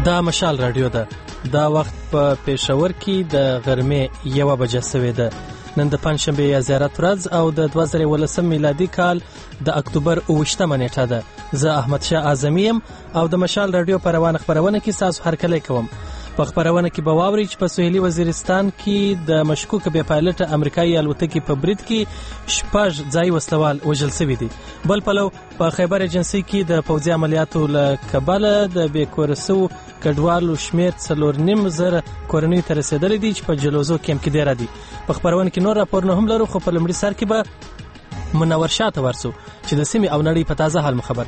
دا مشال رادیو ده. دا وخت په پېښور کې د غرمې 1 بجه سوې ده. نن د پنځشنبې یا زیارت ورځ او د 2019 میلادي کال د اکتوبر 28 نیټه ده. زه احمد شاه اعظمي یم او د مشال رادیو په روانه خبرونه کې تاسو هرکلی کوم. په خبرونه کې به واورئ چې په سویلي وزیرستان کې د مشکوکه بې پایلټه امریکایي الوتکې په برید کې 6 ځایي وسلوال وژل شوي دي. بل پلو په خیبر ایجنسي کې د پوځي عملیاتو له کبله د بې کوره سوو کډوالو شمېر 4.5 کورنیو ته رسېدلی دي چې په جلوزو کیمپ کې دېره دي. په خبرونه کې نور راپورونه هم لرو، خو په لومړي سر کې به منور شاته ورسو چې د سیمې او نړۍ په تازه حال مخبر.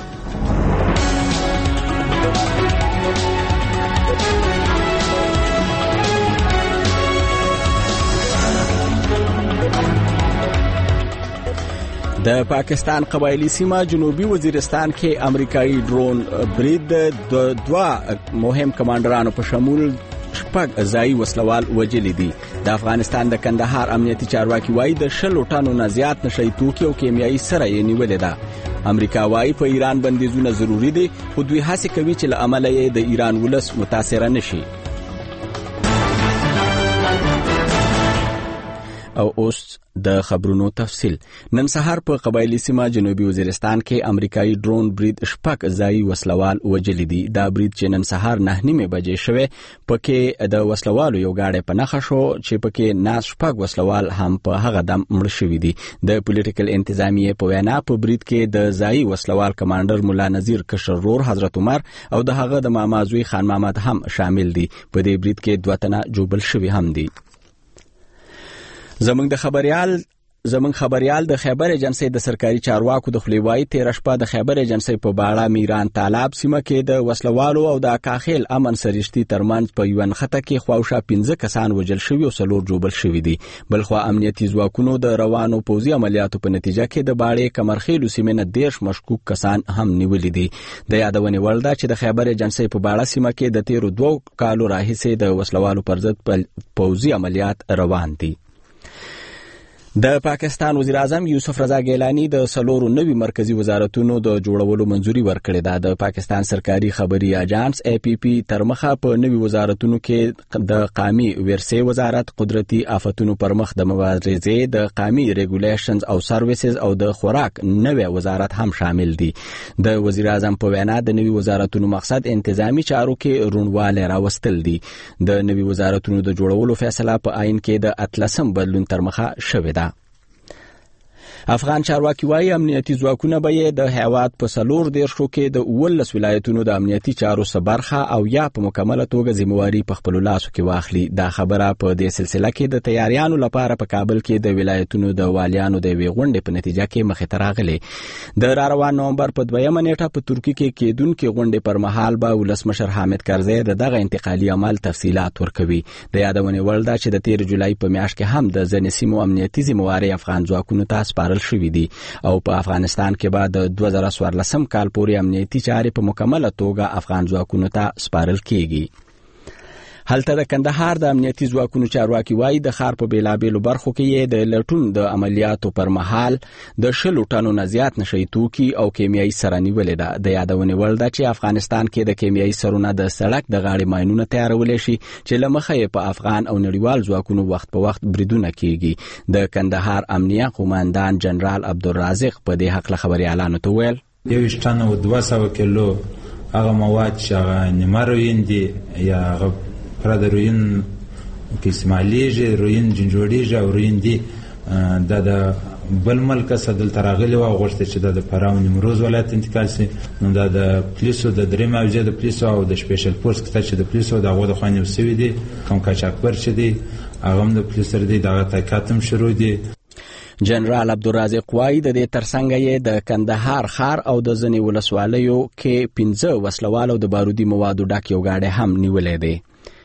د پاکستان قبایلی سیمه جنوبي وزیرستان کې امریکایي ډرون برید د 2 مهم کمانډرانو په شمول 6 ځایي وسلوال وژلي دي. د افغانستان د کندهار امنیتي چارواکي وایي د 20 ټنو نه زیات نشئی توکي او کیمیاوي سره یې نیولې ده. امریکا وایي په ایران بندیزونه ضروری دي، خو دوی هڅه کوي چې له عمله یې د ایران ولس متاثر نشي. او اوس د خبرونو تفصیل. نن سهار په قبایلی سیمه جنوبي وزیرستان کې امریکایي ډرون برید 6 ځایي وسلوال وژلي دي. دا برید چې نن سهار 9:30 بجې شوه، پکې د وسلوالو یو گاډی په نښه شو چې پکې ناس 6 وسلوال هم په هغه دم مړ شوي دي. د پولیټیکل انتظامیه په وینا په برید کې د ځایي وسلوال کمانډر مولا نذیر کشرور حضرت عمر او د هغه د مامازوی خان محمد هم شامل دي. په دې برید کې 2 تنه جوبل شوي هم دي. زمون خبريال د خیبر ایجنسی د سرکاري چارواکو د خلیوای 13 شپه د خیبر ایجنسی په باړه میران طالب سیمه کې د وسلوالو او د کاخیل امن سرشتي ترمنځ په یو نخته کې خواوشا 15 کسان وژل شوي او 4 جوبل شوي دي. بلخو امنیتي ځواکونو د روانو پوځي عملیاتو په نتیجه کې د باړې کمرخیلو سیمه نه 10 مشکوک کسان هم نیولې دي. د یادونه ولدا چې د خیبر ایجنسی په باړه سیمه کې د 13 کالو راهیسې د وسلوالو پر ضد پوځي عملیات روان دي. د پاکستان وزیر اعظم یوسف رضا ګیلانی د 4 نوي مرکزی وزارتونو د جوړولو منځوري ورکړې ده. د پاکستان سرکاري خبري اژانس APP ترمخه په نوي وزارتونو کې د قامي ورثه وزارت، قدرتي آفتونو پر مخ د مبارزې، د قامي ریګولیشنز او سرویسز او د خوراک نوي وزارت هم شامل دي. د وزیر اعظم په وینا د نوي وزارتونو مقصد انتظامی چارو کې رونواله راوستل دي. د نوي وزارتونو د جوړولو فیصله په عین کې د 13 بدلون ترمخه شوې ده. افغان چارواکي وايي امنیتي ځواکونه به د هیواد په 4 دیرشو کې د 19 ولایتونو د امنیتي چارو سبرخه او یا په مکمله توګه ذمہواری په خپل لاسو کې واخلي. دا خبره په دې سلسله کې د تیاریانو لپاره په کابل کې د ولایتونو د والیانو د ویغونډې په نتیجه کې مخې ته راغلي. د روان نومبر په 2 نیټه په ترکی کې کېدونکې غونډې پر مهال به ولسمشر حامد کرزی دغه انتقالي عمل تفصيلات ورکوي. د یادونه ولدا چې د 13 جولای په میاشت کې هم د ځنسیمو امنیتي ذمہواری افغان ځواکونو ته سپارل شوې دي او په افغانستان کې بعد 2014 کال پورې امنیتي چارې په مکمله توګه افغان ځواکونو ته سپارل کیږي. هلته د کندهار د امنیتي ځواکونو چارواکي وایي د ښار په بیلابېلو برخو کې د لټون د عملیاتو پر مهال د 20 ټنو نه زیات نشئی توکي او کیمیاوي سره نیولې ده. د یادونه ولدا چې افغانستان کې د کیمیاوي سرونه د سړک د غاړې ماینونه تیارول شي چې لمخې په افغان او نړیوال ځواکونو وخت په وخت بریدونه کیږي. د کندهار امنیه قوماندان جنرال عبدالرازق په دې حق خبري اعلان وکړ. 20 ټن او 200 کیلو هغه مواد چې نیمروین دي یا پر د روین کې استعمالېږي، روین جنجوړېږي او روین دي د بل ملک صدل تراغلی او غوښته چې د پراو نیمروز ولایت انتقال شي. نو د پولیسو د درې موجه د پولیسو او د سپیشل فورس کې چې د پولیسو دغه د خوانې وسوي دي کوم کاچاکبر چې دي هغه د پولیسو د دغه تحقیقاتم شروع دي. جنرال عبدالرازق وایي د دې ترڅنګ یې د کندهار ښار او د ځنې ولسوالیو کې 15 وسلوال او د بارودي موادو ډک یو ګاډی هم نیولې دی.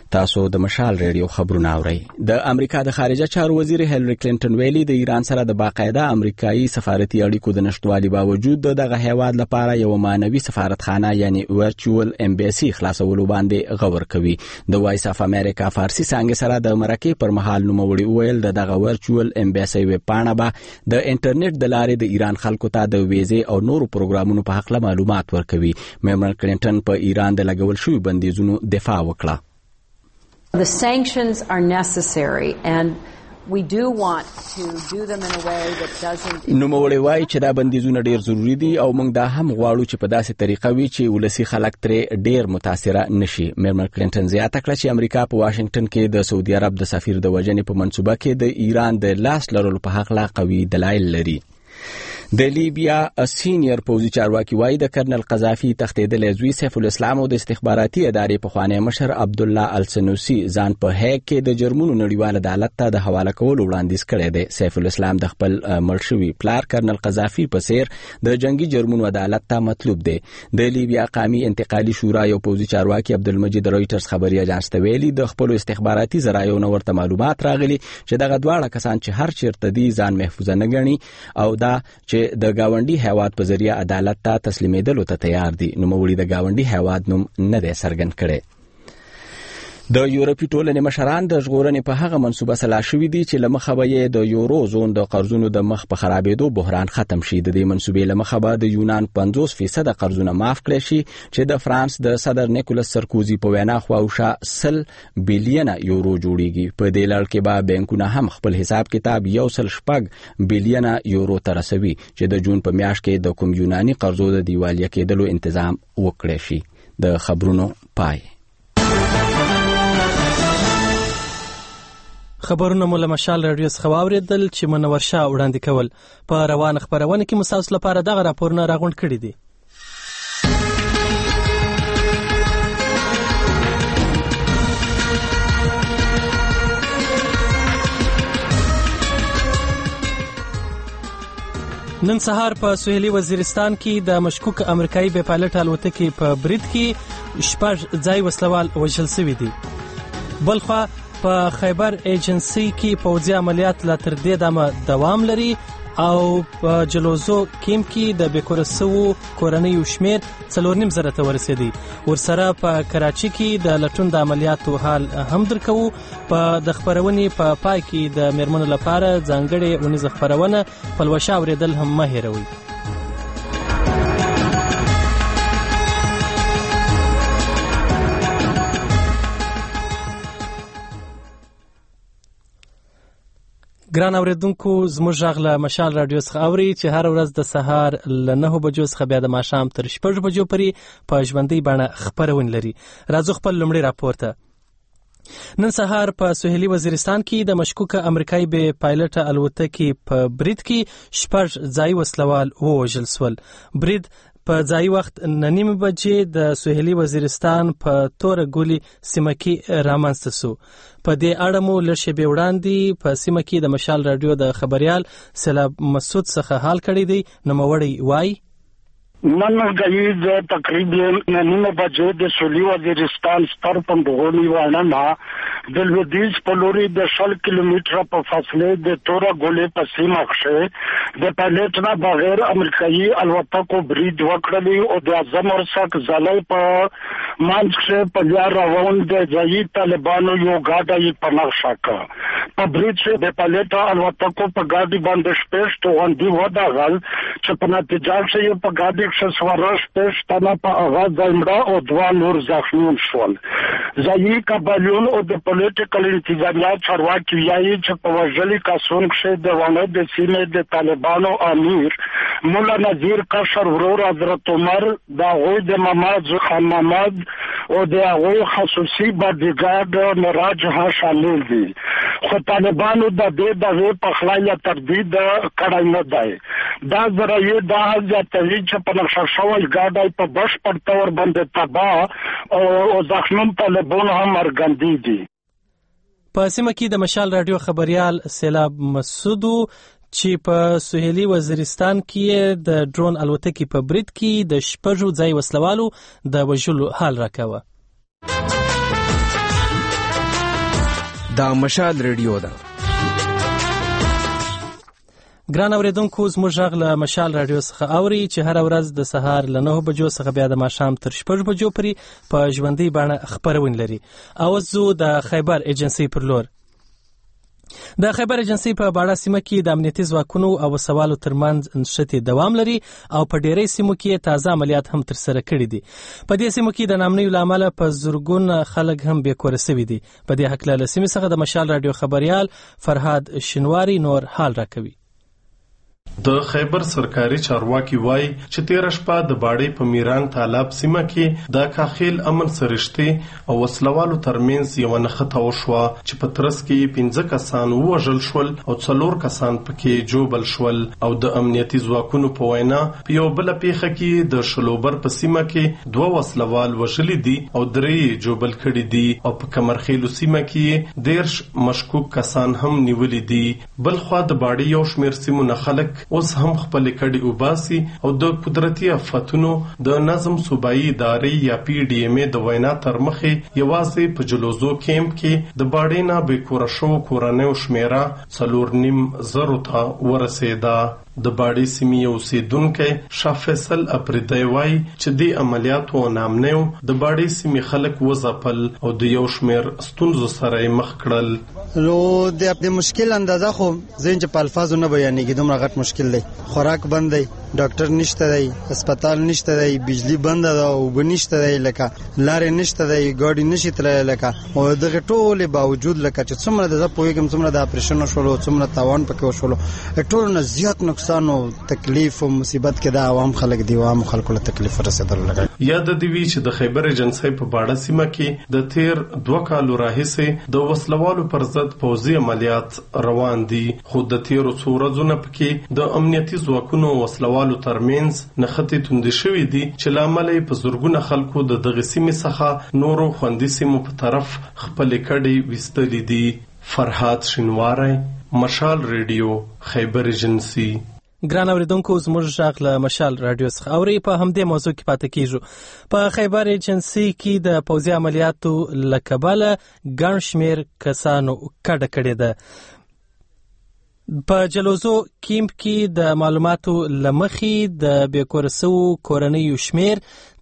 تاسو د مشال ریډیو خبرونه اورئ. د امریکا د خارجه چارو وزیر هیلری کلینټن ویلي د ایران سره د باقاعده امریکایي سفارتي اړیکو د نشټوالي باوجود دغه هیواد لپاره یو مانوي سفارتخانه یعنی ورچوال امبیسي خلاصولو باندې غور کوي. د وایس اف امریکا فارسی څنګه سره د مرکه پر مهال نوموړي ویل دغه ورچوال امبیسي ویب پاڼه به د انټرنیټ د لارې د ایران خلکو ته د ویزې او نورو پروګرامونو په حق معلومات ورکوي. میمر کلینټن په ایران د لګول شوی بندیزونو دفاع وکړه. The sanctions are necessary and we do want to do them in a way that doesn't. نوموړي وایي چې دا بندیزونه ډیر ضروری دي او موږ دا هم غواړو چې په داسې طریقه وي چې ولسی خلک ترې ډیر متاثره نشي. میرمن کلینټن زیاته کړه چې امریکا په واشنگټن کې د سعودي عرب د سفیر د وژنې په منصوبه کې د ایران د لاس لرلو په حق لا قوي دلایل لري. د لیبیا سینیئر پوځي چارواکي وایي د کرنل قذافي تښتېدلی زوی سیف الاسلام او د استخباراتي ادارې پخوانی مشر عبدالله السنوسي ځان په هیګ کې د جرمنو نړیوال عدالت ته د حواله کولو وړاندیز کړی دی. سیف الاسلام د خپل مړ شوي پلار کرنل قذافي په څیر د جنگي جرمونو عدالت ته مطلوب دی. د لیبیا قومي انتقالي شورا یو پوځي چارواکي عبدالمجید رويټرز خبري اژانس ته ویلي د خپل استخباراتي ذرایعو نه ورته معلومات راغلي چې دغه دواړه کسان چې هر چیرته دي ځان محفوظ نه ګڼي او دا چې د گاونډي هیواد په ذریعہ عدالت ته تسلیمېدلو ته تیار دي. نوموړي د گاونډي هیواد نوم نه دی څرګند کړی. د یورپي ټولنې مشران د ژغورنې په هغه منصوبه سلا شوي دي چې لمخه به د یورو زون د قرضونو د مخ په خرابېدو بحران ختم شي. د دې منصوبې لمخه به د یونان 50% قرضونه معاف کړي شي چې د فرانس د صدر نیکولاس سرکوزي په وینا خواوشا 100 بلین یورو جوړیږي. په دې لړ کې به بانکونه هم خپل حساب کتاب 1.6 بلین یورو ته رسوي چې د جون په میاشت کې د کوم یوناني قرضو د دیوالیه کېدلو تنظیم وکړي شي. د خبرونو پای. خبرونه مو له مشال رادیو څخه واوریدل چې منور شاه وړاندې کول. په روان خبرونه کې مساوس لپاره دغه راپورونه راغونډ کړي دي. نن سهار په سوهلي وزیرستان کې د مشکوک امریکایي بې پایلټ الوتکې په برید کې 6 ځای وسلوال وژل شوي دي. بلخوا په خیبر ایجنسی کې پوځي عملیات لا تر دې دمه دوام لري او په جلوزو کیم کې د بیکورسو کورنیو شمیر 4.5 ته ورسېدي. ورسره په کراچي کې د لټون د عملیاتو حال هم درکو. په د خبرونې په پای کې د میرمنو لپاره ځانګړې ونیزه خبرونه پلوشه اوریدل هم مه هېروئ. ګران اوریدونکو زموږ غږ له مشال رادیو څخه اوري چې هر ورځ د سهار له 9 بجو څخه بیا د ماښام تر 6 بجو پورې په ژوندۍ بڼه خبرونه لري. راځو خپل لومړی راپور ته. نن سهار په سوهلي وزیرستان کې د مشکوکه امریکایي بې پایلټه الوتکې په برید کې 6 ځای وسلوال ووژل شول. برید په ځای وخت 9:30 بجې د سوهلي وزیرستان په توره ګولي سیمه کې رامنځته شو. په دې اړه مو لږ شېبې وړاندې په سیمه کې د مشال رادیو د خبريال سیلاب مسعود څخه حال کړی دی. نوموړی وایي من گئی تقریبا 9 بجے د سوهلي وزیرستان ستر پندغونی وانه د لودیز پلوري د 100 کیلومتر په فاصله د توره ګولې په سیمه کې د پایلټ نه بغیر امریکایي الوتکو برید وکړلی او د اعظم ورسک ځلای په مانځ کې په لار روان د ځایي طالبانو یو ګاډی په نقشه کې په برید کې د پایلټ الوتکو په ګاډي باندې شپږ توغندي وداغل چې په نتیجه کې په ګاډي سوارش پښتنه په اغاز ځمړه او 2 نور زخمیان شول. ځایي کابلیون او د پولیټیکل انتظامیه چارواکي یایي چې په وژلي کسون کې د ونه د سیمې د طالبانو امیر مولا نذیر کشر ورور حضرت عمر د غوی د محمد خان محمد او د غوی خصوصي باډیګارد مراج ها شامل دي. خو طالبانو د دې د په خلای تردید کړای نه دی. دا ذرایع د ځاتوي چې په شاوال ګاډای په بشپړ تور باندې تباہ او زخمون طالبان هم مرګندي دي. په سیمه کې د مشال رادیو خبريال سیلاب مسعود چې په سوهلي وزیرستان کې د ډرون الوتکې په برید کې د 6 ځای وسلوالو د وژلو حال راکاوه. دا مشال ریډیو ده. ګران اوریدونکو زموږ غږ له مشال رادیو څخه اوري چې هر ورځ د سهار له 9 بجو څخه بیا د ماښام تر 6 بجو پورې په ژوندۍ بڼه خپرونه لري. او زه د خیبر ایجنسی پر لور د خیبر ایجنسی په باړه سیمه کې د امنیتي ځواکونو او سوالو ترمنځ نښتې دوام لري او په ډیری سیمو کې تازه عملیات هم ترسره کړي دي. په دې سیمو کې د نامنیو له امله په زرګون خلک هم بېکوره سوي دي. په دې هکله له سیمې څخه د مشال رادیو خبریال فرهاد شینواری نور حال راکوي. د خیبر سرکاري چارواکي وایي چې تیر شپه د باړې په میران تالاب سیمه کې د کاخیل امن سرشتي او وسلوالو ترمنځ یو نښته وشوه چې په ترڅ کې 15 کسان ووژل شول او 4 کسان پکې جوبل شول. او د امنیتي ځواکونو په وینا په یو بل پیښه کې د شلوبر په سیمه کې 2 وسلوال وژلي دي او 3 جوبل کړي دي او په کمرخیلو سیمه کې 10 مشکوک کسان هم نیولي دي. بلخوا د باړې یو شمېر سیمو نه خلک اوس هم خپل کډي وباسي او د قدرتي آفتونو د نظم صوبایي ادارې یا PDMA د وینا تر مخه یوازې په جلوزو کیمپ کې د باړې نه بېکوره شو کورنۍ شمیره 4.5 ته ورسېده. د باړې سیمې اوسیدونکو شاه فیصل اپریدی وایي چې د عملیاتو نامنیو د باړې سیمې خلک وځپل او د یو شمېر ستونزو سره مخ کړل. نو د خپل مشکل اندازه خو زین چې په الفاظو نه بیانېږي، دومره غټ مشکل دی. خوراک بند دی، ډاکټر نشته دی، هسپتال نشته دی، بجلی بند ده او بنشته دی، لکه لارې نشته دی، ګاډي نشي تللی، لکه او دغه ټول باوجود لکه چې څومره د پویګم څومره د اپریشن شولو څومره تاوان پکې وشولو، ټول نه زیات نقصان او تکلیف او مصیبت کې د عوام خلک دی، عوام خلکو له تکلیف رسیدل. لګا یاد دی وی چې د خیبر ایجنسی په باړه سیمه کې د تیر 2 کالو راهیسې د وسلوالو پر ضد پوځي عملیات روان دي، خو د تیر څو ورځې نه پکې د امنیتي ځواکونو وسلوالو ترمنځ نښتې توندې شوې دي چې لامل په زورګونه خلکو د دغه سیمې څخه نورو خوندي سیمو په طرف خپل کډي وستلې دي. فرهاد شینواری، مشال ریډیو، خیبر ایجنسی. ګران اوریدونکو زموږ غږ له مشال رادیو څخه اوري. په همدې موضوع کې پاتې کیږو. په خیبر ایجنسی کې د پوځي عملیاتو له کبله ګڼ شمېر کسانو کډه کړې ده. په جلوزو کیمپ کې د معلوماتو لمخې د بېکورسو کورنیو شمېر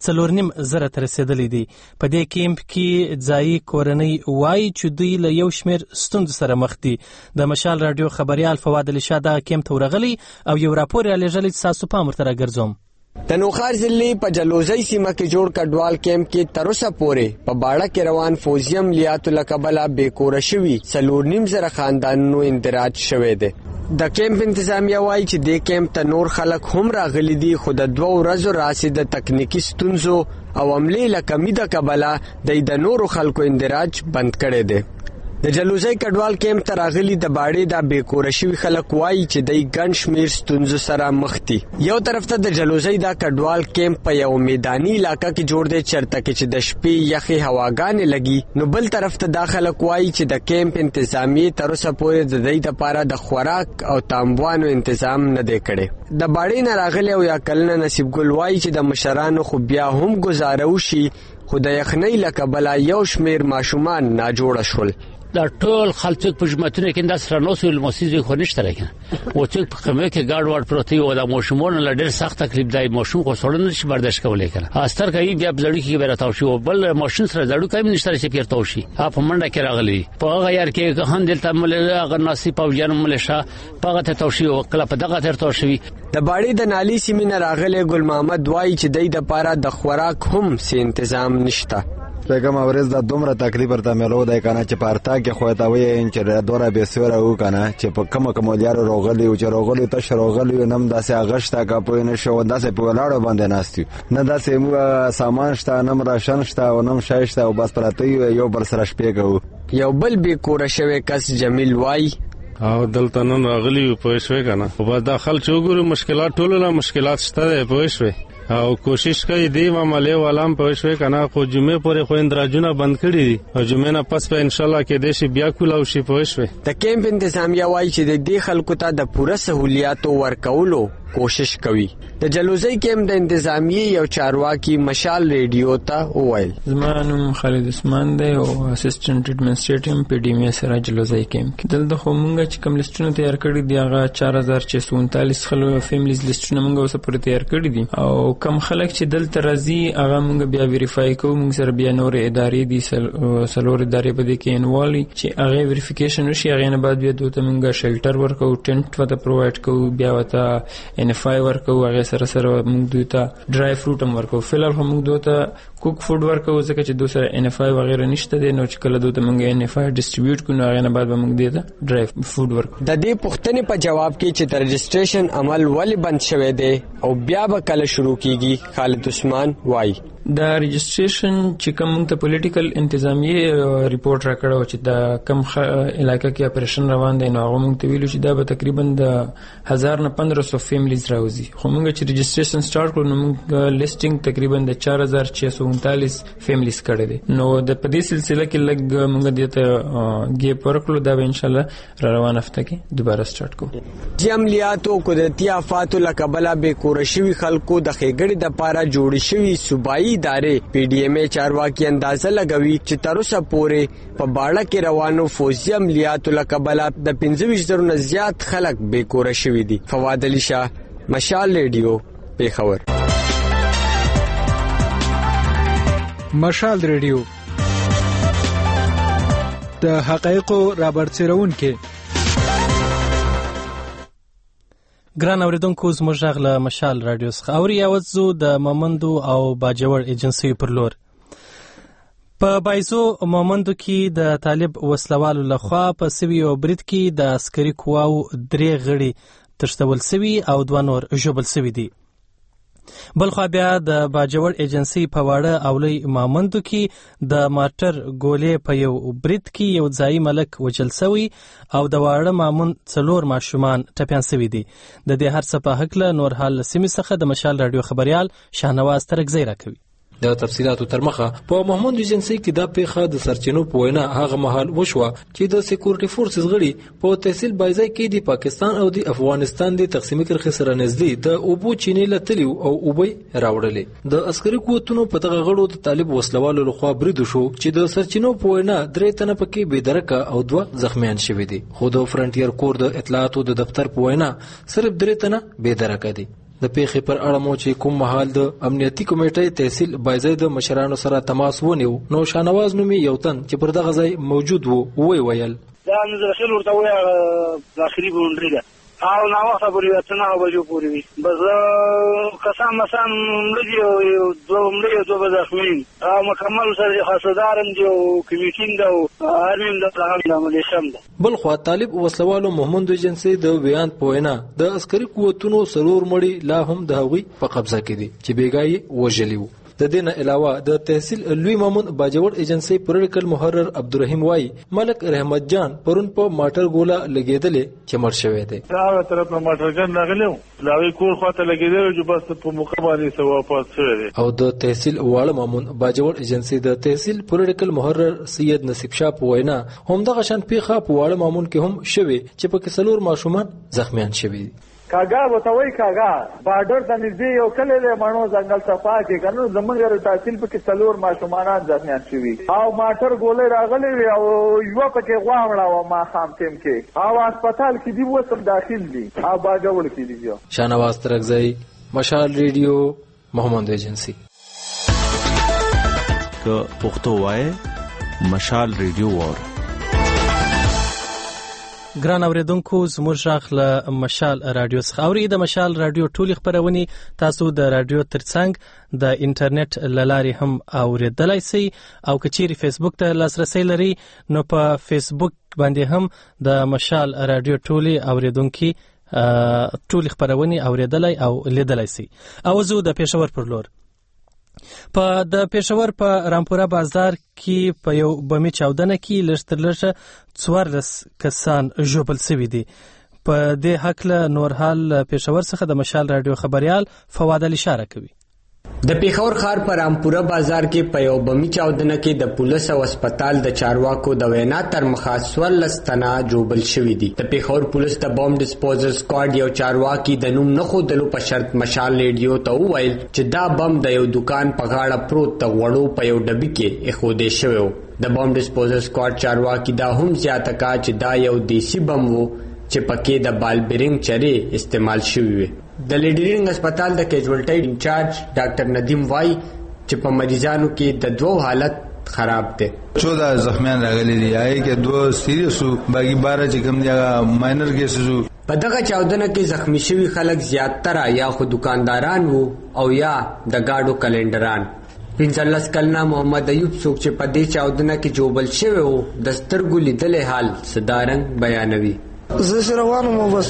4.5 ته رسیدلی دی. په دې کیمپ کې ځایي کورنۍ وایي چې دوی له یو شمېر ستونزو سره مخ دي. د مشال رادیو خبریال فواد علي شاه دغه کیمپ ته ورغلی او یو راپور یې لېږلی چې تاسو پام ورته راګرځوم. د نوخار ضلع په جلوزۍ سیمه کې جوړ کډوال کیمپ کې تر اوسه پورې په باړه کې روان فوزي عملیاتو له کبله بېکوره شوي 4.5 خاندانونو اندراج شوی دی. د کیمپ انتظامیه وایي چې د کیمپ ته نور خلک هم راغلي دي، خو د 2 ورځو راهیسې د تکنیکي ستونزو او عملې له کمي د کبله د نورو خلکو اندراج بند کړی دی. د جلوزۍ کډوال کیمپ ته راغلي د باړې د بېکوره شوي خلک وایي چې د ګڼ شمېر ستونزو سره مخ دي. یو طرف ته د جلوزۍ دا کډوال کیمپ په یو میداني علاقه کې جوړ دی چېرته کې چې د شپې یخې هواګانې لګي، نو بل طرف ته دا خلک وایي چې د کیمپ انتظامیې تر اوسه پورې د دوی دپاره د خوراک او تامبوانو انتظام نه دی کړی. د باړې نه راغلی او یا کلنه نصیب ګل وایي چې د مشرانو خو بیا هم ګزاره وشي، خو د یخنۍ له کبله یو شمېر ماشومان ناجوړه شول. دا ټول خلک په جماعتونو کې دا سره نو سول موسیقي خو نشته راکنه او چې په کومه کې ګارد ورډ پروتي او د ماشومان له ډېر سخت تکلیف دی، ماشوم خو سړی نشي برداشت کولای کنه. استر کوي بیا بلړی کې براتاو شي او بل ماشوم سره زړو کوي نشته چې پیرتاو شي. په منډه کې راغلی په هغه یار کې هم دلته مل هغه نصیب او جنم ملشه په هغه ته توشي او کله په دغه تر توشي. د باړې د نالي سیمې نه راغلی ګل محمد وایي چې د لپاره د خوراک هم سي تنظیم نشته. پیغام اورز د دومره تکلیف ورته ملو دی کنه چې پارتا کې خو ته وایي چې دوره به سوره و کنه چې په کوم یار روغلی او چې روغلی ته شروغلی نم داسې اغشتا کا په نشو داسې په لاړو باندې ناستي نه داسې سامان شته نم راشن شته او نم شایشته او بس پراته یو بر سره شپې کو. یو بل به کور شوی کس جمیل وای او دلته نن راغلی په شوي کنه په داخل چوغورو مشکلات ټولو مشکلات شته په شوي او کوشش کوي دی معاملې ولام په شوي کنه خو جمعه پورې خو اندراجونه بند کړی دي او جمعه نه پس په ان شاء الله کې دیش بیا کولاو شي په شوي. د کیمپ انتظامیه وایي چې د دې خلکو ته د پوره سہولیاتو ورکولو کوشش کوي. د جلوزۍ کېم د انتظامیه یو چارواکي مشال ریډیو ته وویل زما نوم خالد عثمان دی او اسسټنټ ایڈمنسټریټیو پی ډی ام سره جلوزۍ کېم کې دلته خو مونږ چې کوم لیسټونه تیار کړی دی هغه 4639 خلک فیملیز لیسټونه مونږ اوس پورې تیار کړی دي او کم خلک چې دلته راځي هغه مونږ بیا ویریفای کوو. مونږ سره بیا نور ادارې دي سلور ادارې په دې کې انوالي چې هغه ویریفیکیشن وشي. هغه نه بعد بیا دوی ته مونږ شیلټر ورکو ټینټ وته پرووایډ کوو بیا وته ان اف آی ورکو هغه سره مونږ دوی ته ډرای فروټ هم ورکو. فلال هم مونږ دوی ته کوک فود ورکو ځکه چې دوی سره ان اف آی وغیرہ نشته دي نو چې کله دوی ته مونږ ان اف آی ډیسټریبیوټ کړو هغه نه بعد به مونږ دوی ته ډرای فود ورکو. د دې پوښتنې په جواب کې چې د رجسټریشن عمل ولې بند شوی دی او بیا به کله شروع کیږي خالد عثمان وایي دا رجسټریشن چې کوم ته پولیټیکل انتظامیه ریپورت راکړو چې دا کم علاقې کې اپریشن روان دي نو هغه موږ ته ویلو چې دا به تقریبا د 1000 نه 1500 فیملیز راوځي. خو موږ چې رجسټریشن سٹارټ کړو نو موږ لیسټینګ تقریبا د 4639 فیملیز کړی دي. نو د په دې سلسله کې لګ موږ دته ګیپ ورکړو دا به ان شاء الله روان هفته کې دوباره سٹارټ کوو. چې عملیات او قدرتي آفات لکبله به کورشوي خلکو د خېګړې د پاره جوړ شوی صوبایي ادارې پی ډی ایم چارواکي اندازه لګوي چې تر اوسه پورې په باړه کې روانو فوزي عملیات لکبله د 25,000 نه زیات خلک بې کوره شوي دي. فواد علي شاه مشال ریډیو پیښور. مشال ریډیو د حقایقو رابرسېرونکي. ګران اوریدونکو زموږ غږ له مشال رادیو څخه اوري اوازو د مومندو او باجوړ ایجنسی پر لور. په بایزو مومندو کې د طالب وسلوالو لخوا په سویو برید کې د عسکري قواو 3 غړي تښتول سوي او 2 نور ژوبل سوي دي. بلخوا بیا د باجوړ ایجنسی په واړه اولي مومندو کې د مارټر ګولې په یو برید کې یو ځای ملک وجل سوی او د واړه مامون 4 ماشومان ټپيان سوي دي. د دې هر څه په حق له نور حال سیمې څخه د مشال رادیو خبريال شاهنواز ترکزی راکوي. د تفصیلاتو تر مخه په محمود ایجنسی کې دا پیښه د سرچینو په وینا هغه مهال وشوه چې د سکیورټي فورسز غړي په تحصیل بایزای کې د پاکستان او د افغانستان د تقسیمي کرښې سره نږدې د اوبو چینې لتلی او اوبي راوړلې. د عسکري قوتونو په دغه غړو د طالب وسلوالو لخوا برید شو چې د سرچینو په وینا 3 تنه پکې بې درکه او 2 زخمیان شوي دي. خو د فرنټیر کور د اطلاعاتو د دفتر په وینا صرف 3 تنه بې درکه دي. د پیښې پر اړه مو چې کوم مهال د امنیتي کمیټې تحصیل بایزای د مشرانو سره تماس ونیو نو شاهنواز نومي یو تن چې پر دغه ځای موجود وو ویل دا نظر خل ورته وایي داخلي باونډري ده او نو وخت پورې اتنه بجو پورې وي بس قسم مسام ملي دوه زخمین او مکمل سره خاصدارم دی او کمیټینګ او ارمیم د ملیشم ده. بل خو طالب وسلوالو محمود ایجنسی د بیان پوینا د عسکري قوتونو سرور مړي لا هم د هغوی په قبضه کې دي چې بیګای وژلیو. د دې نه علاوه د تحصیل لوی مامون باجوړ ایجنسی پولیټیکل محرر عبدالرحیم وای ملک رحمت جان پرون په ماټر ګولا لګیدلې چې مړ شوی دی. هغه طرف نه ماټر جان راغلو لاوی کور خواته لګیدل چې بس په مقابله سو واپس شوی دی. او د تحصیل واړه مامون باجوړ ایجنسی د تحصیل پولیټیکل محرر سید نصیب شاه په وینا همدغه شان پیښه په واړه مامون کې هم شوی چې په کسلور ماشومان زخمیان شوی دي. کاغا وتوي کاغا بارډر د نږدې یو کله له مانو ځنګل صفا کې کنو زمونږ تحصیل په کې څلور ماشومان ځخمیان شوي او ماټر ګولې راغلي وي او یو پکې غواړه او ما خام ټیم کې او هسپتال کې دی وسم داخل دي او باجوړ کې دي. شاهنواز ترکزی مشال ریډیو محمود ایجنسی. که پښتو وای مشال ریډیو وور. ګران اوریدونکو زموږ غږ له مشال رادیو څخه اوري. د مشال رادیو ټولې خبرونه تاسو د رادیو ترڅنګ د انټرنیټ لارې هم اوریدلای شئ او کچيري فیسبوک ته لاسرسي لري نو په فیسبوک باندې هم د مشال رادیو ټولې اوریدونکو ټولې خبرونه اوریدلای او لیدلای شئ. او زه د پېښور پر لور په د پېښور په رامپورا بازار کې په یو بمي چاودنه کې لږترلږه 14 کسان ژوبل شوي دي. په دې حق له نور حال پېښور څخه د مشال رادیو خبريال فواد علي شاه کوي. د پیښور ښار په رامپوره بازار کې په یو بمي چاودنه کې د پولیس او هسپتال د چارواکو د وینا تر مخه 14 تنه جوړل شوي دي. د پیښور پولیس د بم ډسپوزل سکواډ یو چارواکي د نوم نه ښودلو په شرط مشال ریډیو ته وویل چې دا بم د یو دکان په غاړه پروت د غوړو په یو ډبي کې ایښودل شوی و. د بم ډسپوزل سکواډ چارواکي دا هم زیاته کړه چې دا یو دیسي بم و چې پکې د بال بیرنګ چرې استعمال شوی وي. د لیډرینګ هسپتال د کیجوالټي انچارج ډاکټر ندیم وای چې په مریضانو کې د دوه حالت خراب دي. 14 زخمیان راغلي دي، هغه کې 2 سیریس او باقي 12 چې کوم دي ماینر کیسز. په دغه چاودنه کې زخمی شوي خلک زیاتره یا خو دکانداران وو او یا د گاډو کلندران. 15 کلنه محمد ایوب څوک چې په دې چاودنه کې جوړل شوی وو د سترګو لیدلې حال صدارنګ بیانوي. زه روانم بس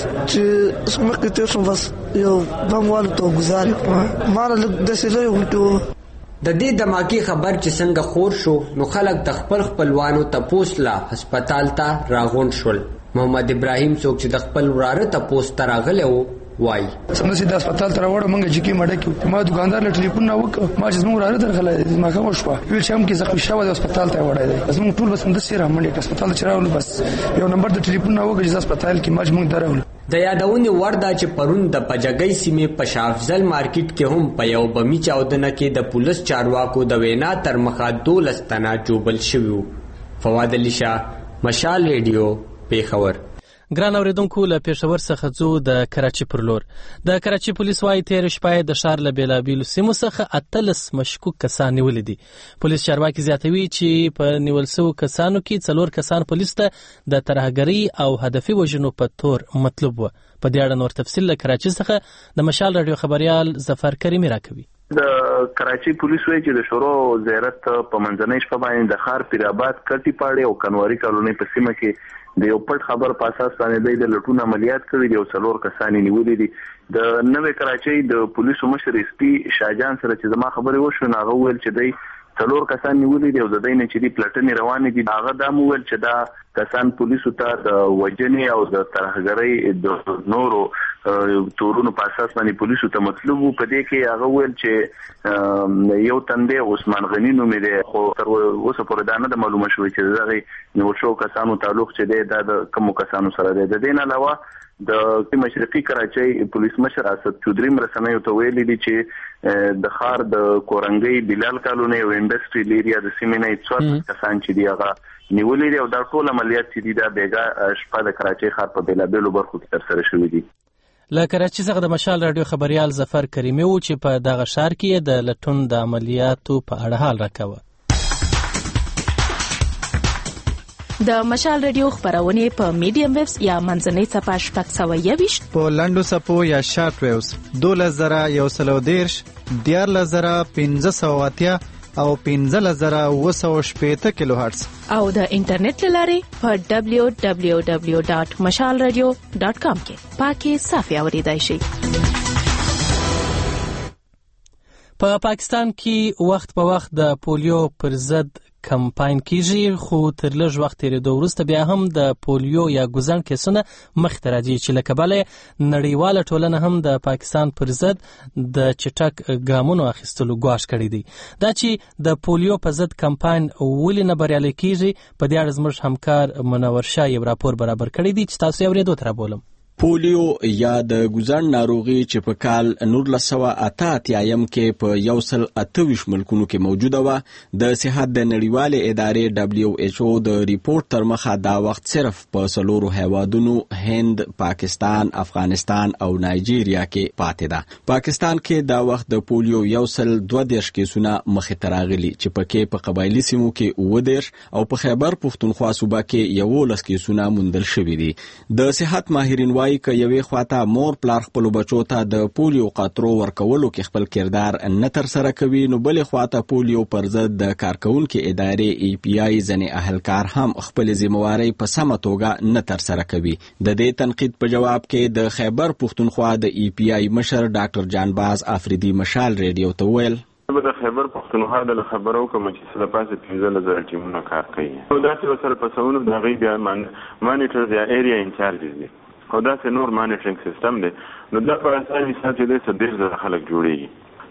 چې مخکې تیر شم بس یو بم والو ته ګزارې ما له داسې لرې غوټو. د دې دماکي خبر چې څنګه خور شو نو خلک د خپل خپلوانو تپوس لا هسپتال ته راغونډ شول. محمد ابراهیم څوک چې د خپل وراره تپوس ته راغلی و وای څنګه چې د هسپتال ته راوړم موږ چې کی مړه کې ما دکاندار له ټلیفون نه وکړ ما چې موږ راځو درغله ما کوم شو ویل شم کې زخمی شوی د هسپتال ته وړای دی بس موږ ټول بس د سیره منډه هسپتال ته راوړل بس یو نمبر د ټلیفون نه وکړ چې هسپتال کې ما موږ دراول. د یادونې وردا چې پرون د پجګۍ سیمې په شافزل مارکیټ کې هم په یو بمی چاودنه کې د پولیس چارواکو د وینا تر مخه 12 تنه جوړل شوی. فواد علي شاه، مشال ریډیو، پیښور. ګران اوریدونکو له پېښور څخه ځو د کراچي پر لور. د کراچي پولیس وايي تیر شپه د ښار له بیلابیلو سیمو څخه 18 مشکوک کسان نیولي دي. پولیس چارواکي زیاتوي چې په نیول شوو کسانو کې 4 کسان پولیس ته د ترهګرۍ او هدفي وژنو په تور مطلوب و. په دې اړه نور تفصیل له کراچي څخه د مشال رادیو خبريال ظفر کریمي راکوي. د کراچي پولیس وايي چې د شورو زیارت په منځنۍ شپه باندې د ښار پیرآباد کټي پاړې او کنواري کالوني په سیمه کې د یو پټ خبر په اساس باندې د لټون عملیات کړي دي او 4 کسان نیولي دي. د نوې کراچي د پولیسو مشر اس پی شاهجان سره چې زما خبرې وشو هغه ویل چې دی 4 کسان نیولي دي او د دې نه چې دی پلټنې روانې دي. هغه دا ویل چې دا کسان پولیسو ته د وجنې او د ترهګرۍ د نورو تورونو په اساس باندې پولیسو ته مطلوب وو. په دې کې هغه ویل چې یو تندې عثمان غنی نوم دی خو تر اوسه پورې دا نه معلومه شوې چې دغه نیول شو کسانو تعلق چې دی د کوم کسانو سره دی. د دې نه علاوه د مشرقي کراچي پولیس مشر اسد چودري مرسنیو ته ویلي دي چې د ښار د کورنګي بلال کالوني او انډستریل ایریا د سیمې نه 4 کسان چې دی هغه نیولې دي او دا ټول عملیات چې دي دا بیګا شپه د کراچي ښار په بیلابیلو برخو کې ترسره شوې دي. له کراچي څخه د مشال رادیو خبريال ظفر کریمي و چې په دغه ښار کې د لټون د عملیاتو په اړه حال راکوه. د مشال رادیو خبرونه په میډیم ویوز یا منځنۍ صفحه شپږ 121 په لنډو صفو یا شارټ ویوز 12110 14580 او 15780 کیلو هرتز او د انټرنیټ لارې په www.mashalradio.com کې پاکي صافي اوریدای شي. په پاکستان کې وخت په وخت د پولیو پر ضد کمپاین کیږي خو تر لږ وخت تیریدو وروسته بیا هم د پولیو یا ګوزن کیسونه مخته راځي چې له کبله نړیواله ټولنه هم د پاکستان پر ضد د چټک ګامونو اخیستلو ګواښ کړی دی. دا چې د پولیو په ضد کمپاین ولې نه بریالي کیږي په دې اړه زموږ همکار منور شاه یو راپور برابر کړی دی چې تاسو یې اورېدو ته رابولم. پولیو یا د ګوزن ناروغي چې په کال 1988 کې په 128 ملکونو کې موجوده و د صحت د نړیوالې ادارې WHO د ریپورت تر مخه دا وخت صرف په 4 هیوادونو هند، پاکستان، افغانستان او نایجیریا کې پاتې ده. پاکستان کې دا وخت د پولیو 122 کیسونه مخې ته راغلي چې پکې په قبایلی سیمو کې 19 او په خیبر پښتونخوا صوبه کې 11 کیسونه موندل شوي دي. د صحت ماهرین وايي که یوې خواته مور پلار خپل بچو ته د پولیو قطرو ورکولو کې خپل کردار نه تر سره کوي نو بلې خواته پولیو پر ضد د کارکونکو ادارې EPI ځنې اهلکار هم خپل ذمہواری په سمه توګه نه تر سره کوي. د دې تنقید په جواب کې د خیبر پښتونخوا د EPI مشر ډاکټر جانباز افریدي مشال ریډیو ته ویل د خیبر پښتونخوا د خبرو کوم چې سره پاسه 15000 ټیمونه کار کوي او دا چې سره په سمونو د غي بیا مانیټر د ایریا انچارج دي او دا څه نور مانیټرینګ سیستم دی نو دا په اساس چې د 10,000 خلک جوړیږي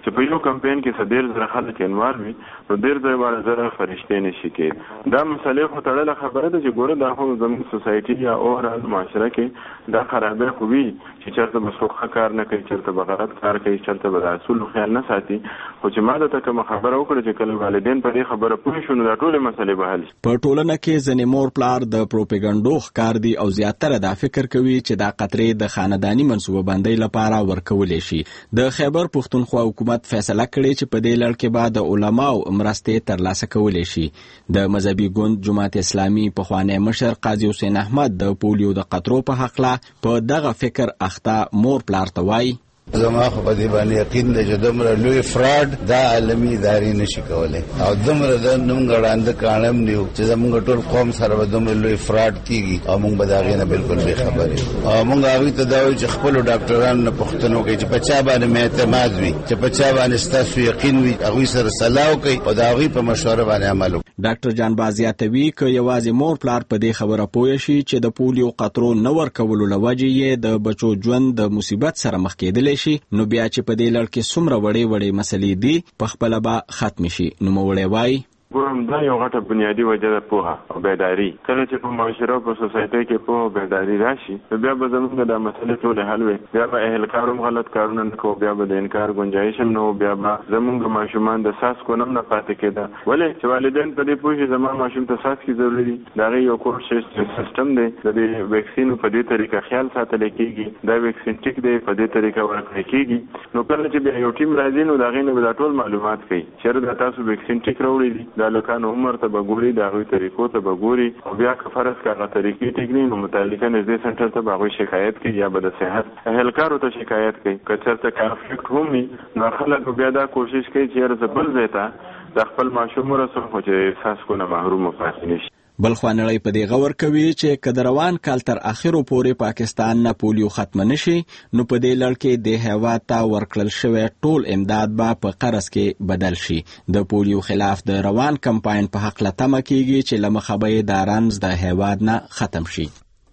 چې په یو کمپاین کې صدر زره خلک انوار وي نو ډیر ځای باندې زره فرشتي نشي کې دا مسلې خو تړله خبره ده چې ګوره دا خو زموږ سوسایټي یا اورال معاشره کې دا خرابې خو وي چې چېرته به څوک ښه کار نه کوي چېرته به غلط کار کوي چېرته به د اصولو خیال نه ساتي خو چې ما درته کومه خبره وکړه چې کله والدین په دې خبره پوه شو نو دا ټولې مسلې به حل شي. په ټولنه کې ځینې مور پلار د پروپاګانډو ښکار دي او زیاتره دا فکر کوي چې دا قطرې د خانداني منصوبه بندۍ لپاره ورکولی شي. د خیبر پښتونخوا حکومت فیصله کړې چې په دې لړ کې به د علماو مرستې ترلاسه کولی شي. د مذهبي ګوند جماعت اسلامي پخوانی مشر قاضي حسین احمد د پولیو د قطرو په حقله په دغه فکر اخته مور پلار ته وایي زما خو په دې باندې یقین دی چې دومره لوی فراډ دا عالمي ادارې نشي کولی او دومره د نوم ګړانده کاڼم نیو چې زموږ ټول قوم سره به دومره لوی فراډ کېږي او موږ به د هغې نه بلکل بې خبر یو او موږ هغوی ته دا وایو چې خپلو ډاکټرانو نه پوښتنه وکړئ چې په چا باندې مې اعتماد وي چې په چا باندې ستاسو یقین وي هغوی سره صلاح وکړئ او د هغوی په مشوره باندې عمل وکړئ. ډاکټر جانباز زیاتوي که یوازې مور پلار په دې خبره پوه شي چې د پولیو قطرو نه ورکولو له وجې یې د بچو ژوند د مصیبت سره مخ کېدلی شي نو بیا چې په دې لړ کې څومره وړې مسلې دي په خپله به ختم شي. نوموړی وایي ګورم دا یو غټه بنیادی وجه ده پوهه او بیداري. کله چې په معاشره او په سوسایټۍ کې پوهه او بیداري راشي نو بیا به زموږ دا مسلې ټولې حل وي. بیا به اهلکار هم غلط کارونه نه کوو بیا به د انکار گنجایش هم نه و بیا به زموږ ماشومان د څاڅکو نه هم نه پاتې کېده. ولې چې والدین په دې پوه شي زما ماشوم ته څاڅکي ضروري دي د هغې یو کور سیسټم دی د دې ویکسین په دې طریقه خیال ساتلی کېږي دا ویکسین ټیک دی په دې طریقه ورکړی کېږي نو کله چې بیا یو ټیم راځي نو د هغې نه به دا ټول معلومات کوي چېرې دا تاسو ویکسین ټیک راوړی دي دا هلکانو عمر ته به ګوري د هغوی طریقو ته به ګوري او بیا که فرض که هغه طریقې ټیک نه وي نو متعلقه نږدې سنټر ته به هغوی شکایت کوي یا به د صحت اهلکارو ته شکایت کوي. که چېرته کانفلیکټ هم وي نو خلک بیا دا کوشش کوي چې یاره زه بل ځای ته د خپل ماشوم ورسوم خو چې څاڅکو نه محرومه پاتې نه شي. بلخوا نړۍ په دې غور کوي چې که د روان کال تر اخرو پورې پاکستان نه پولیو ختمه نشي نو په دې لړ کې د هیواد ته ورکړل شوی ټول امداد به په قرض کې بدل شي. د پولیو خلاف د روان کمپاین په هکله تمه کېږي چې له مخه به یې دا رنځ د هیواد نه ختم شي.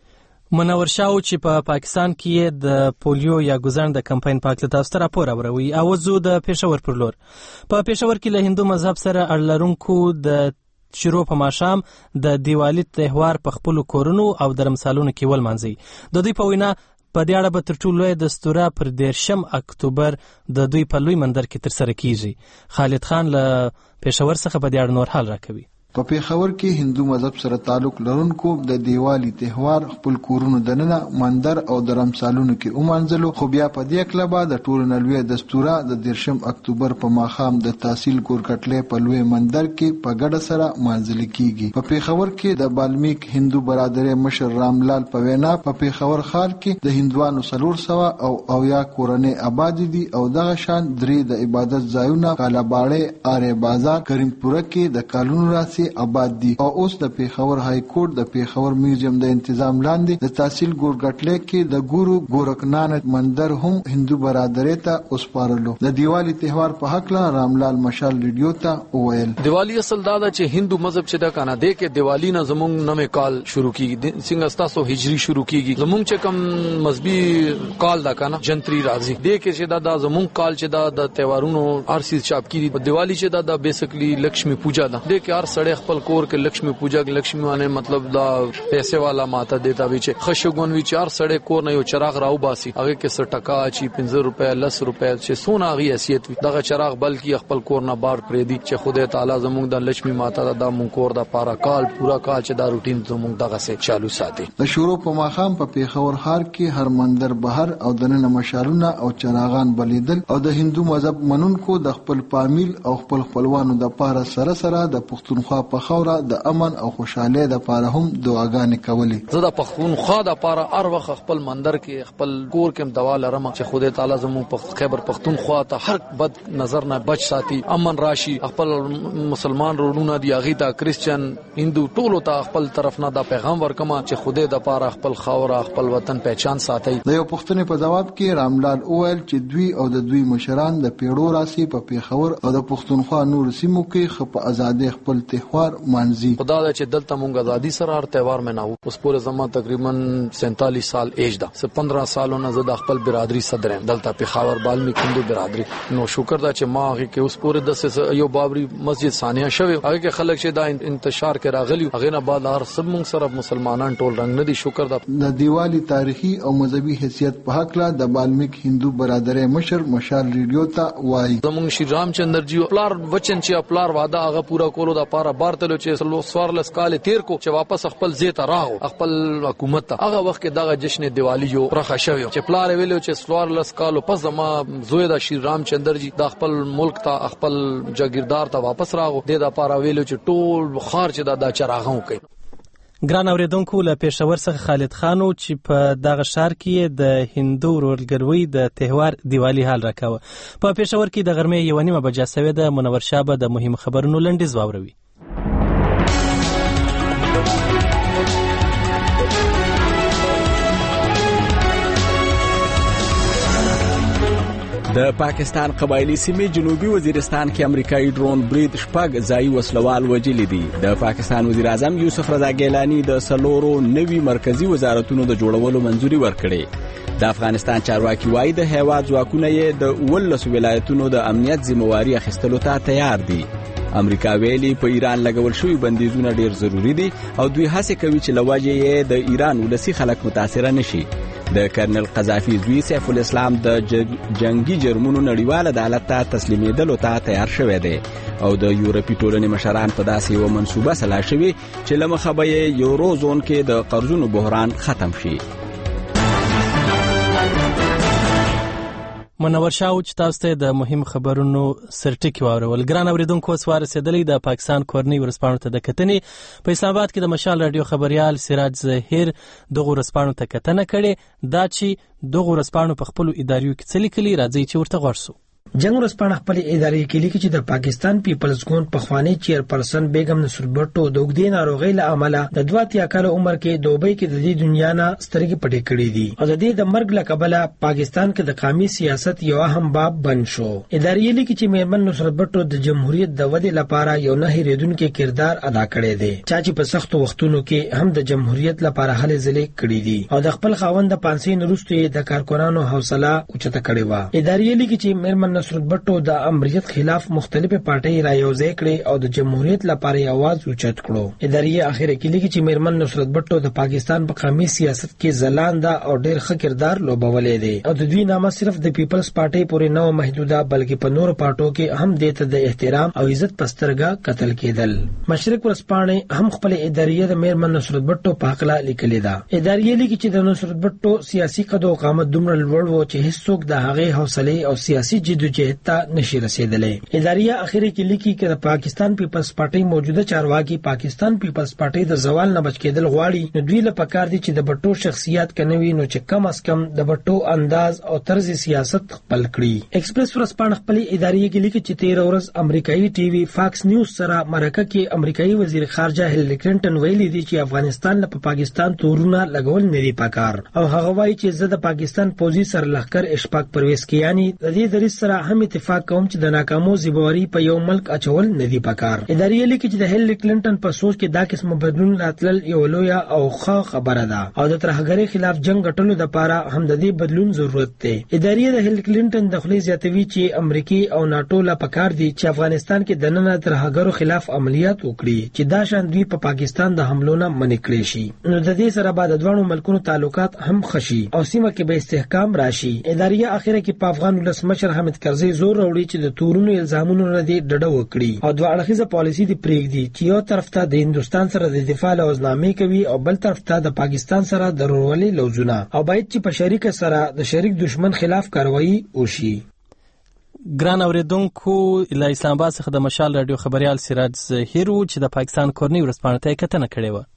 منور شاو چې په پاکستان کې د پولیو یا ګزند د کمپاین په اړه تاسو ته راپور اوروي. اوازو د پېښور پر لور په پېښور کې له هندو مذهب سره اړه لرونکو د شروع په ماښام د دیوالي تهوار په خپلو کورونو او درمسالونو کې ولمانځي. د دوی په وینا په دې اړه به تر ټولو لویه دستوره پر 13 اکتوبر د دوی په لوی مندر کې ترسره کیږي. خالد خان له پېښور څخه په دې اړه نور حال راکوي. په پېښور کې هندو مذهب سره تعلق لرونکو د دیوالي تهوار خپل کورونو دننه مندر او درمسالونو کې ومانځلو خو بیا په دې کلبه د ټولو نه لویه دستوره د 13 اکتوبر په ماښام د تحصیل کورکټلې په لوی مندر کې په ګډه سره مانځل کیږي. په پېښور کې د بالمیک هندو برادرۍ مشر راملال په وینا په پېښور ښار کې د هندوانو 400 او یا کورنۍ آباد دي او دغه شان درې د عبادت ځایونه کالاباړې آرې بازار کریمپوره کې د کالونو راسي آباد دي او اوس د پېښور های کورټ د پېښور میوزیم د تنظیم لاندې د تحصیل ګورګټلې کې د ګورو ګورکنانت مندر هم هندو برادرۍ ته وسپارلو. د دیوالي تهوار په حق لا راملال مشال ریډیو ته وویل دیوالي اصل دا چې هندو مذهب چې دا کنه د کې دیوالي نه زمونږ نوې کال شروع کیږي څنګه تاسو هجری شروع کیږي زمونږ چې کم مذهبي کال دا کنه جنتري راځي د کې چې دا زمونږ کال چې دا د تهوارونو ارسي چاپ کیږي دیوالي چې دا بیسیکلی لکشمی پوجا ده د کې هر سړی خپل کور کې لکشمی پوجا کې لکشمی باندې مطلب دا پیسې والا ماته دیتا وی چې خشګون وی چې هر سړی کور نه یو چراغ راو باسي هغه کې 100 ټکا چی 15 روپیا 10 روپیا چې سونه غي حیثیت وي دغه چراغ بلکې خپل کور نه بار پرې دی چې خدای تعالی زموږ د لکشمی ماته دا مونږ کور د پارا کال پورا کال چې دا روټین زموږ دغه سه چالو ساتي. د شروع په ماښام په پېښور ښار کې هر مندر بهر او دننه مشالونه او چراغان بلیدل او د هندو مذهب منونکو د خپل فامیل او خپل خپلوانو د پاره سره سره د پښتونخوا په خوره د امن او خوشاله د پاره هم دعاګانې کولې. زه د پښتونخوا د پاره هر وخت خپل مندر کې خپل کور کې دعا لرم چې خدای تعالی زموږ په خیبر پښتونخوا ته هر بد نظر نه بچ ساتي امن راشي خپل مسلمان ورونه دی هغه ته کریسچن هندو ټولو ته خپل طرف نه دا پیغام ورکما چې خدای د پاره خپل خوره خپل وطن پہچان ساتي. د یو پښتنې په جواب کې راملال اویل چې دوی او د دوی مشران د پیړو راسي په پېښور او د پښتونخوا نور سیمو کې خپ آزادې خپل ته تهوار مانځي. خدا دا چې دلته مونږ آزادی سره هر تهوار مناو. اوس پورې زما تقریبا 47 سال ایج ده. 15 سالونه زه د خپل برادری صدر یم دلته پیښور بالمیک هندو برادری. نو شکر دا چې ما هغه کې اوس پورې د یو بابری مسجد ثانیه شوی هغه کې خلک چې دا انتشار کې راغلی هغه نه بعد هر سب مونږ سره مسلمانان ټول رنگ نه دي. شکر دا د دیوالی تاریخي او مذهبي حیثیت په حق لا د بالمیک هندو برادری مشر مشال ریډیو ته وایي. زمونږ شری رامچندر جی پلار وچن چې پلار وعده هغه پورا کولو د پاره بارتلو چې سوارلس کال تیر کو چې واپس خپل زیته راغو خپل حکومت ته هغه وخت کې دغه جشن دیوالی جو پرخه شوی چې پلار ویلو چې سوارلس کال پس زما زوی د شری رامچندر جی د خپل ملک ته خپل جاگیردار ته واپس راغو د لپاره ویلو چې ټول خار چې د چراغو کوي. ګران اوریدونکو له پېښور څخه خالد خانو چې په دغه ښار کې د هندو ورورګلوۍ د تهوار دیوالی حال راکاوه. په پېښور کې د غرمې 1:30 بجې سوې ده. منور شاه به د مهم خبرونو لنډیز واوروي. د پاکستان قبایلی سیمې جنوبي وزیرستان کې امریکایي ډرون برید شپږ ځایي وسلوال وژلي دي. د پاکستان وزیر اعظم یوسف رضا ګیلانی د 4 نوي مرکزی وزارتونو د جوړولو منځوري ورکړې. د افغانستان چارواکي وایي د هیواد ځواکونه یې د 19 ولایتونو د امنیت ذمہواری اخیستلو ته تیار دي. امریکا ویلي په ایران لګول شوی بندیزونه ډیر ضروری دي او دوی هڅه کوي چې لوجه یې د ایران ولسی خلک متاثر نشي. د کرنل قذافي زوی سیف الاسلام د جنگي جرمونو نړیوال عدالت ته تسلیمېدلو ته تیار شوی دی او د یورپي ټولنې مشران په داسې یو منصوبه سلا شوي چې لمخه به یورو زون کې د قرضونو بحران ختم شي. منور شاه چې تاسو ته د مهم خبرونو سرټکی واورول. ګران اوریدونکو سوار رسیدلی د پاکستان کورنۍ ورسپانو ته د کتنې په اسلام آباد کې د مشال رادیو خبريال سراج ظهیر دغه ورسپانو ته کتنه کړي. دا چې دغه ورسپانو په خپل اداریو کې څه لیکلي راځي چې ورته غوښسو. جنگ ورسپانه خپل ادارې کې لیکي چې د پاکستان پیپلز ګوند پخوانی چیرپرسن بیگم نصر بټو د وګړي ناروغي له امله د 32 کال عمر کې دوبۍ کې د دې دنیا نه سترګې پټې کړې دي او د دې د مرګ له کبله پاکستان کې د قومي سیاست یو اهم باب بن شو. ادارې لیکي چې میرمن نصر بټو د جمهوریت د ودې لپاره یو نه هېریدونکي کردار ادا کړی دی چې په سختو وختونو کې هم د جمهوریت لپاره هلې ځلې کړې دي او د خپل خاوند د پانسۍ نورستو د کارکونانو حوصله اوچته کړې و. ادارې لیکي چې میرمن نصر بټو د امریت خلاف مختلفه پارټۍ را یوځای کړې او د جمهوریت لپاره आवाज اوچت کړو. ادارې اخر کې لیکي چې میرمن نصرت بټو د پاکستان په قومي سیاست کې ځلانده او ډېر ښه کردار لوبولې دی او د دوی نامه صرف د پیپلز پارټۍ پورې نه محدوده بلکې په نورو پارټو کې هم دته د احترام او عزت پسترګه قتل کېدل. مشرق ورسپانه هم خپل ادارې د میرمن نصرت بټو په حق لیکلې ده. ادارې لیکي چې د نصرت بټو سیاسي قد او قامت دومره لوړ و چې هیڅوک د هغې حوصله او سیاسي جدوجہد ته نشي رسیدلې. ادارې اخر کې لیکي چې د پاکستان پیپلز پارټۍ موجوده چارواکي پاکستان پیپلز پارټۍ د زوال نه بچ کېدل غواړي نو دوی له پکار دي چې د بټو شخصیت کنوي نو چې کم از کم د بټو انداز او طرز سیاست خپل کړي. ایکسپریس ورسپانه خپل ادارې کې لیکي چې 13 ورځ امریکایي ټي وي فاکس نیوز سره مرکه کې امریکایي وزیر خارجه هیلری کلینټن ویلي دي چې افغانستان له پاکستان تورونه لګول نه دي پکار او هغه وایي چې زه د پاکستان پوځي سرلښکر اشفاق پرویز کیانی د دې دریس سره هم اتفاق کوم چې د ناکامو ذمہواری په یو ملک اچول نه دی پکار. ادارې لیکي چې د هیلری کلینټن په سوچ کې دا قسم بدلون راتلل یو لوی او ښه خبره ده او د ترهګرۍ خلاف جنگ غټلو لپاره هم د دې بدلون ضرورت دی. ادارې د هیلری کلینټن د خپل زیاتوي چې امریکای او ناتو لا پکار دي چې افغانستان کې د نن ترهګرو خلاف عملیات وکړي چې دا شان دوی په پاکستان د حملو نه منع کړي شي نو د دې سره بعد د دوه ملکونو تعلقات هم خشي او سیمه کې به استحکام راشي. ادارې اخیره کې په افغان ولسمشر حامد کرزي زور وروړي چې د تورونو الزامونو نه دی ډډه وکړي او دوه اړخیزه پالیسي دی پریږدي چې یو طرف ته د هندستان سره د دفاع لوزنامې کوي او بل طرف ته د پاکستان سره د رورولي لوزونه او باید چې په شریک سره د شریک دشمن خلاف کاروایی وشي. ګران اوریدونکو له اسلام آباد څخه د مشال رادیو خبريال سراج ظهیر چې د پاکستان کورنۍ ورسپانه ته کتنه کړې و.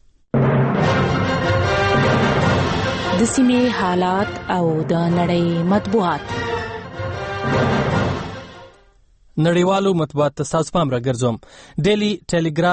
د سیمې حالات او د نړۍ مطبوعات. نړیوالو مطبوعات ته تاسو پام راګرځوم. ډیلی ټیلیګراف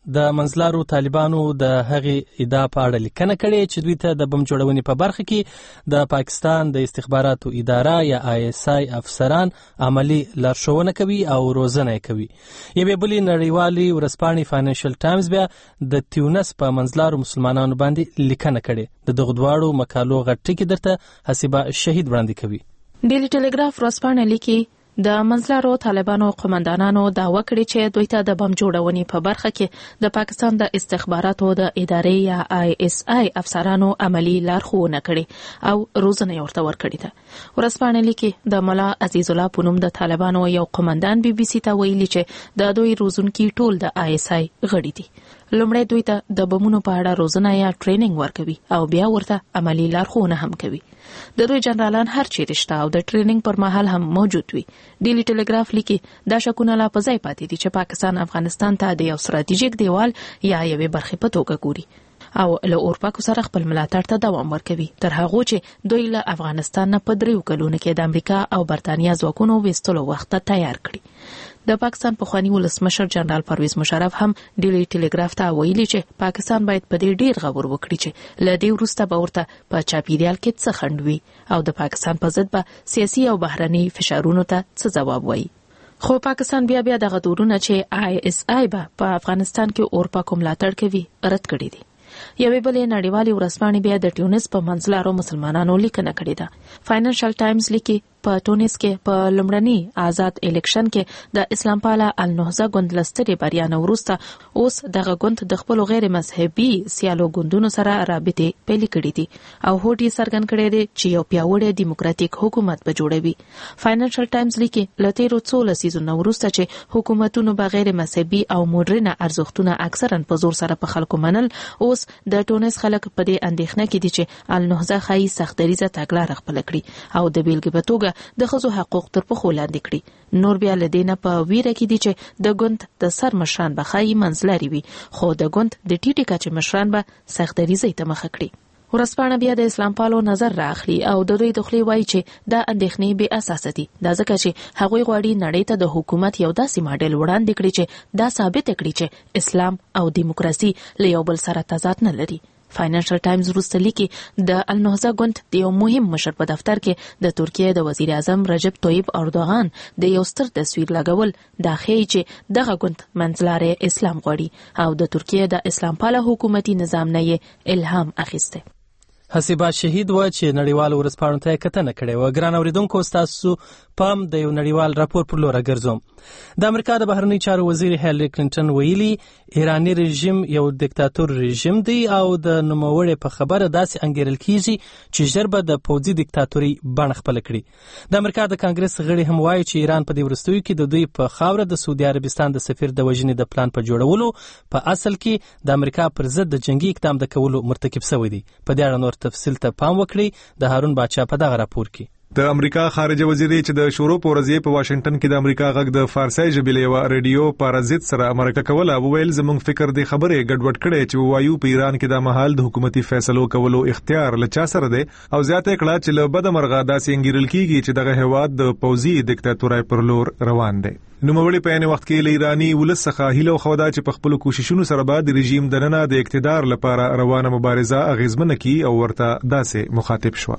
د منځلارو طالبانو د هغې ادعا په اړه لیکنه کړې چې دوی ته د بم جوړونې په برخه کې د پاکستان د استخباراتو اداره یا ISI افسران عملی لارښوونه کوي او روزنه کوي. یوې بلې نړیوالې ورځپاڼې فاینانشل ټایمز بیا د تیونس په منځلارو مسلمانانو باندې لیکنه کړې. د دغه دواړو مقالو غټ ټکي درته حسیبه شهید وړاندې کوي. ډیلی ټلګراف ورځپاڼه لیکي د منځلارو طالبانو قومندانانو دعوه کړې چې دوی ته د بم جوړونې په برخه کې د پاکستان د استخباراتو د ادارې یا ISI افسرانو عملی لارښوونه کړې او روزنه ورته ورکړې ده. ورځپاڼه لیکي د ملا عزیز الله پونم د طالبانو یو قومندان BBC ته ویلي چې د دوی روزونکي ټول د ISI غړي دي. لومړی دوی ته د بمونو په اړه روزنه یا ټریننګ ورکوي او بیا ورته عملی لارښوونه هم کوي. د دوی جنرالان هر چیرې شته او د ټریننګ پر مهال هم موجود وي. ډیلی ټلګراف لیکي دا شکونه لا په ځای پاتې دي چې پاکستان افغانستان ته د یو ستراتیژیک دیوال یا یوې برخې په توګه ګوري او له اورپاکو سره خپل ملاتړ ته دوام ورکوي تر هغه چې دوی له افغانستان نه په 3 کلونو کې د امریکا او برتانیا ځواکونو وستلو وخت تیار کړي. د پاکستان پخوانی ولسمشر جنرال پرویز مشرف هم ډیلی ټلګراف ته ویلي چې پاکستان باید په دې ډیر غور وکړي چې له دې وروسته به ورته په چاپیریال کې څه خنډ وي او د پاکستان په ضد به سیاسي او بهرني فشارونو ته څه جواب وایي. خو پاکستان بیا دغه دورونه چې ISI به په افغانستان کې اورپاکو ملاتړ کوي رد کړی دي. یوې بلې نړیوالې ورځپاڼې بیا د ټیونس په منځلارو مسلمانانو لیکنه کړې ده. فاینانشل ټایمز لیکي په ټونس کې په لومړني آزاد الیکشن کې د اسلام پاله النهضه ګوند لستري بریا نه وروسته اوس دغه ګوند د خپل غیر مذهبي سیالو ګوندونو سره رابطه پیل کړې دي او هوډي څرګند کړی دی چې یو پیاوړی دیموکراتیک حکومت به جوړوي. فاینانشل ټایمز لیکي لته روڅو لسیزونو وروسته چې حکومتونو به غیر مذهبي او مډرن ارزښتونه اکثرا په زور سره په خلکو منل، اوس د ټونس خلک په دې اندېښنه کې دي چې النهضه خای سختریزه تګلاره خپل کړي او د بیلګې په توګه د ښځو حقوق تر پښو لاندې کړي. نور بیا لدینه په ویره کې دي چې د ګوند د سر مشران به خای منځلاري وي، خو د ګوند د ټیټی کچې مشران به سختریزه ته مخ کړي. ورځپاڼه بیا د اسلام پالو نظر راخلي او د دوی د خلی وایي چې دا اندېښنې بې اساس دي. دا ځکه چې هغوی غواړي نړۍ ته د حکومت یو داسې ماډل وړاندې کړي چې دا ثابت کړي چې اسلام او دیموکراسي له یو بل سره تضاد نه لري. فاینانشل ټایمز وروسته لیکي د النهضه ګوند د یو مهم مشر په دفتر کې د ترکیه د وزیر اعظم رجب طیب اردوغان د یو ستر تصویر لګول دا ښیي چې دغه ګوند منځلاري اسلام غواړي او د ترکیه د اسلام پاله حکومتي نظام نه الهام اخیسته. حسیبه شهید و چې نړیوال ورځپاڼو ته کتنه کړې و. ګران اوریدونکو، تاسو پام د یو نړیوال راپور پر لور ګرځوم. د امریکا د بهرنی چارو وزیر هیلری کلینټن ویلي ایرانی رژیم یو دیکتاتور رژیم دی او د نوموړي په خبره داسې انګیرل کیږي چې ژر به د پوځي دیکتاتوري بڼه خپل کړي. د امریکا د کانګرس غړي هم وایي چې ایران په دې وروستیو کې د دوی په خاوره د سعودي عربستان د سفیر د وژنې د پلان په جوړولو په اصل کې د امریکا پر ضد د جنگي اقدام د کولو مرتکب شوی دی. په دې اړه نور تفصیل ته پام وکړئ. د هارون باچا په دغه راپور کې د امریکا خارجه وزیر چې د شورو پورزی په واشنگټن کې د امریکا غږ د فارسی ژبې له رادیو پارازیت سره مرکه کوله، ویل زموږ فکر د خبره ګډوډ کړي چې وایو په ایران کې د محل د حکومتي فیصلو کولو اختیار لچا سره دی او زیاته کړه چې له بد مرغه داسې انګیرل کیږي چې دغه هواد د پوځي دیکتاتورۍ پر لور روان دی. نوموړي په یوه وخت کې له ایرانی ولس څخه هیله خوده چې په خپل کوششونو سره به د رژیم دننه د اقتدار لپاره روانه مبارزه اغیزمنه کی او ورته داسې مخاطب شو.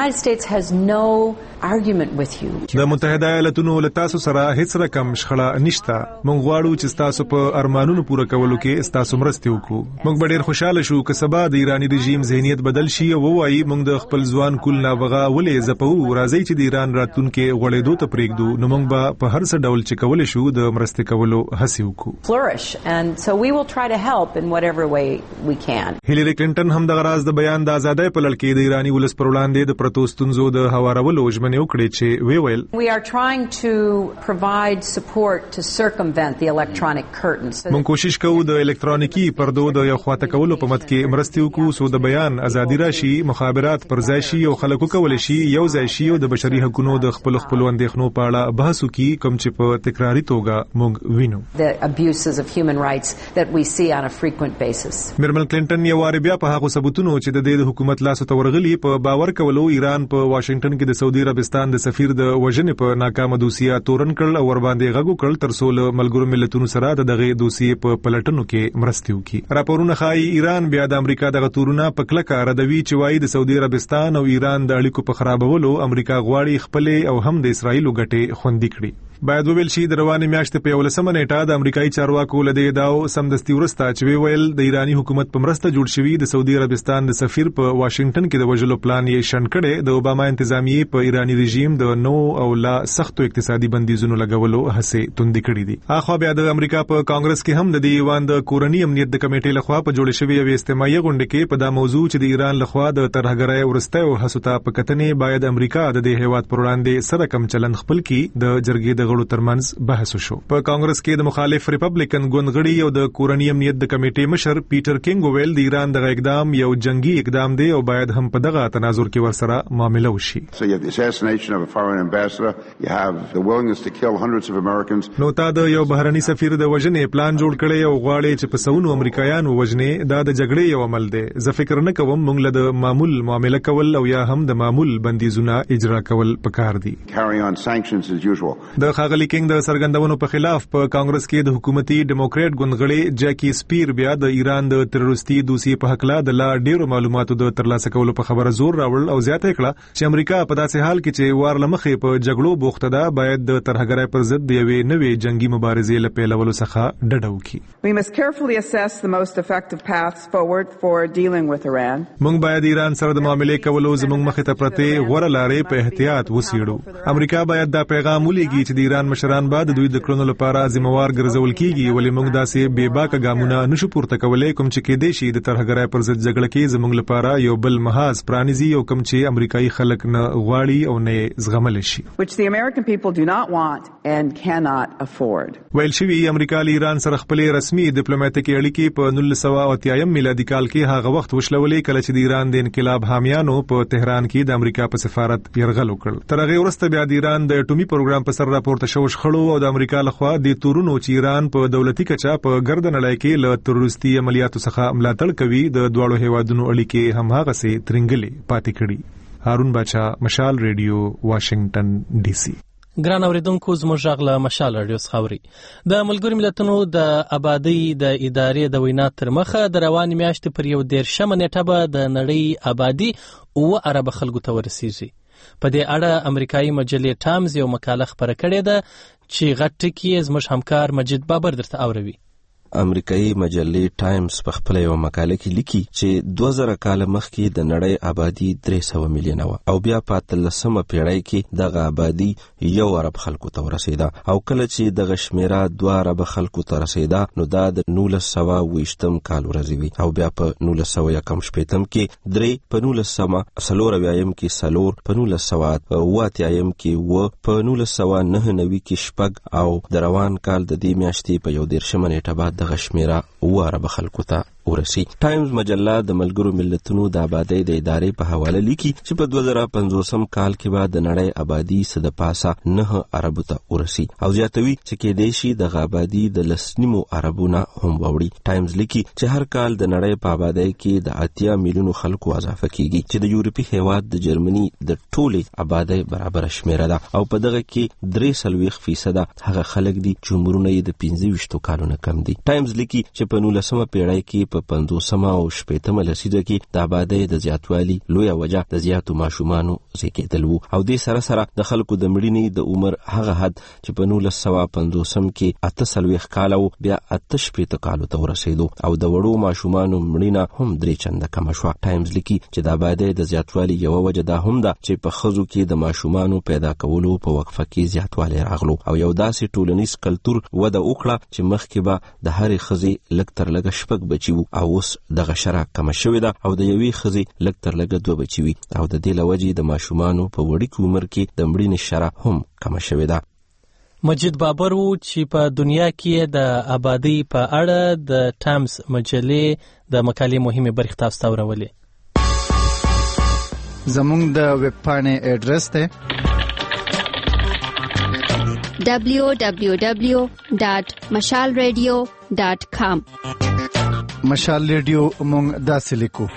د متحده ایالاتونو له تاسو سره هیڅ رقم شخړه نشته. موږ غواړو چې تاسو په ارمانونو پوره کولو کې تاسو مرسته وکړو. موږ ډېر خوشاله شو چې سبا د ایرانی رژیم ذهنیت بدل شي او وایي موږ د خپل ځوان کول ناوغه ولې زپو راځي چې د ایران راتلونکي غوړېدو ته پرېږدو، نو موږ به په هر څه ډول چې شو د مرسته کولو هڅه وکړو. هیلری کلینټن هم د غراز د بیان د ازادۍ په لړ کې د ایرانی ولس پر وړاندې د پروتستونزو د هوارولو ژمنه وکړه چې ویل موږ کوشش کوو د الکترونیکی پردو د یو خواته کولو په مت کې مرسته وکړو سو د بیان ازادي راشي، مخابرات پر ځای شي او خلکو کول شي یو ځای شي او د بشري حقوقو د خپل اندېښنو په اړه بحث وکړي کوم چې په تکرار تکراری توګه موږ وینو. The abuses of human rights that we see on a frequent basis. میرمن کلینټن یو وار بیا په هغه ثبوتونو چې د دې حکومت لاسو ته ورغلي په باور کولو ایران په واشنگټن کې د سعودي عربستان د سفیر د وژنې په ناکامه دوسیه تورن کړل او ور باندې غږو کړل تر څو له ملګرو ملتونو سره دغه دوسیه په پلټنو کې مرستې وکړي. راپورونه ښایي ایران بیا د امریکا دغه تورونه په کلکه ردوي چې وايي د سعودي عربستان او ایران د اړیکو په خرابولو امریکا غواړي خپل او هم د اسرایل ګټې خوندي کړي. باید وویل شي د روانې میاشتې په 11 نیټه د امریکایي چارواکو له دې ادعاو سمدستي وروسته چې ویل د ایرانی حکومت په مرسته جوړ شوی د سعودي عربستان د سفیر په واشنگټن کې د وژلو پلان یې شنډ کړي د اوباما انتظامیه په ایرانی رژیم د نو او لا سختو اقتصادي بندیزونو لګولو هڅې توندې کړې دي. اخو بیا د امریکا په کانګرس کې هم د دې ایوان د کورنی امنیت د کمیټې لخوا په جوړ شوی یو اجتماعي غونډه کې په دا موضوع چې د ایران لخوا د ترهګرۍ ورسته او هڅو په کتنې باید امریکا د دې هیواد پر وړاندې سره کم چلند خپل کړي د جرګې د غړو ترمنځ بحث وشو. په کانګرس کې د مخالف ریپبلیکن ګوندغړي او د کورنی امنیت د کمیټې مشر پیټر کینګ ویل د ایران د اقدام یو جنگي اقدام دی او باید هم په دغه تناظر کې ورسره معامله وشي. نو تا د یو بهرني سفیر د وژنې پلان جوړ کړي او غواړي چې په سونو امریکایان وژنې دا د جګړې یو عمل دی. زه فکر نه کوم موږ له د معمول معامله کول او یا هم د معمول بندیزونه اجرا کول پکار دي. د خاغلی کینګ د سرګندونو په خلاف په کانګرس کې د حکومتي ډیموکریټ ګوندغړي جاکی سپیر بیا د ایران د تروریستي دوسیې په حق لا د لا ډیرو معلوماتو د ترلاسه کولو په خبره زور راوړل او زیاته کړه چې امریکا په داسې حال کې چې وار لمخې په جګړو بوخته ده باید د ترهګرۍ پر ضد د یوې نوې جنگي مبارزې له پیلولو څخه ډډه وکړي. We must carefully assess the most effective paths forward for dealing with Iran. موږ باید ایران سره د معاملې کولو زموږ مخې ته پرته غوړه لارې په احتیاط وسیړو. امریکا باید دا پیغام ولېږي چې د ایران مشران بعد دوی د کړنو لپاره ذمہوار ګرځول کیږي ولې موږ داسې بے باکه ګامونه نشو پورته کولای کوم چې کې دیشي د ترهګرۍ پر ضد جګړه کې زموږ لپاره یو بل محاذ پرانیزي او کوم چې امریکایي خلک نه غواړي او نه زغمل شي. Which the American people do not want and cannot afford. ویل شوی امریکا له ایران سره خپل رسمي ډیپلوماټیکي اړیکې په 1980 میلادي کال کې هغه وخت وشلولې کله چې د ایران د انقلاب حامیانو په تهران کې د امریکا په سفارت يرغل وکړ. تر هغه وروسته بیا د ایران د اټومي پروګرام په سر راپورته شو شخړو او د امریکا لخوا د تورونو چې ایران په دولتي کچا په ګردن لای کې له تروریستي عملیاتو څخه ملاتړ کوي د دواړو هیوادونو اړیکې هم هغه سي ترنګلې پاتې کړي. هارون باچا، مشال ریډیو، واشنگټن ډي سي. ګران اوریدونکو زموږ غږ له مشال رادیو خاوري د ملګرو ملتونو د آبادی د ادارې د وینا تر مخه د روان میاشتې پر 11 نیټه به د نړۍ آبادی او عرب خلکو ته ورسیږي. په دې اړه امریکایي مجلې ټایمز یو مقاله خبره کړې ده چې غټ ټکی زموږ همکار مجید بابر درته اوروي. امریکایي مجلې ټایمز په خپل یو مقاله کې لیکي چې 2000 کال مخکې د نړۍ آبادی 300 میلیون او بیا په 13مه پیړۍ کې دغه آبادی 1 ارب خلکو ته ورسیده او کله چې دغه شمیره 2 ارب خلکو ته رسیده نو دا د 1920 کال ورځ وی او بیا په 1918 کې 3 په 1940 کې سلور په 1980 کې په 1999 کې شپږ او د روان کال د دې میاشتې په 11 نیټه بعد د غشمیره واره خلکو ته ورسی. ټایمز مجله د ملګرو ملتونو د آبادی د ادارې په حواله لیکي چې په 2050 کال کې به د نړۍ آبادی صد پاسه 9 ارب ته ورسی او زیاتوي چې کې دیشي د آبادی د لسنیمو اربونه هم وړي. ټایمز لیکي چې هر کال د نړۍ په آبادی کې د 80 میلیونو خلکو اضافه کیږي چې د یورپی هیواد د جرمني د ټولې آبادی برابر شمیره ده او په دغه کې 3% هغه خلک دي چې عمرونه یې د 25 کالونو کم دي. ټایمز لیکي چې په 19مه پیړۍ کې په 50مه او 60مه لسیزه کې د آبادی د زیاتوالي لوی وجه د زیاتو ماشومانو زیږیدل وو او د سره د خلکو د مړینې د عمر هغه حد چې په 1950 کې 38 کال او بیا 88 کال ته ورسېدو او د وړو ماشومانو مړینه هم 3 چنده کم شو. ټایمز لیکي چې د آبادی د زیاتوالي یو وجه دا هم ده چې په خزو کې د ماشومانو پیدا کولو په وقفه کې زیاتوالی راغلو او یو داسې ټولنیز کلتور وده وکړه چې مخکې به د هرې خزې لږ تر لږه شپږ بچي وو او اوس دغه شرع کم شوې ده او د یوې خزې لږ تر لږه 2 بچي وي او د دې لوجې د ماشومانو په وړوکي عمر کې د مړینې شرع هم کم شوې ده. مجید بابر وو چې په دنیا کې د آبادی په اړه د ټایمز مجلې د مقالې مهمه برخه تاسو ته ورولې. زموږ د ویب پاڼې اډرس ته www.mashalradio.com. مشال ریډیو مونږ داسې لیکو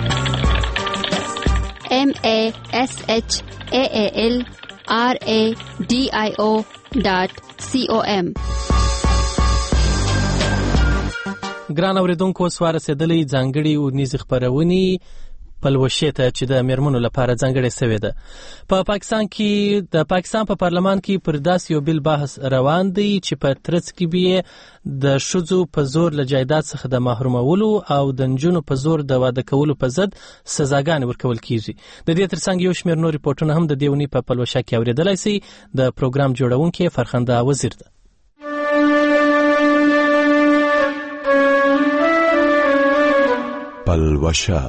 MASHALRADIO.com. ګران اوریدونکو سوار رسیدلې ځانګړي ورنيز خبرونی پلوشه ته چې د میرمنو لپاره ځانګړې سوي ده. په پاکستان کې د پاکستان په پارلمان کې پر داس یو بل بحث روان دی چې په ترڅ کې به د شذو په زور له جایداد څخه د محرومولو او د نجونو په زور د واده کولو په ضد سزاګانې ورکول کیږي. د دې ترڅنګ یو شمېر نور ریپورتونه هم د دیونی په پلوشه کې اوریدلای شي. د پروګرام جوړونکي فرخنده وزیر ده. پلوشه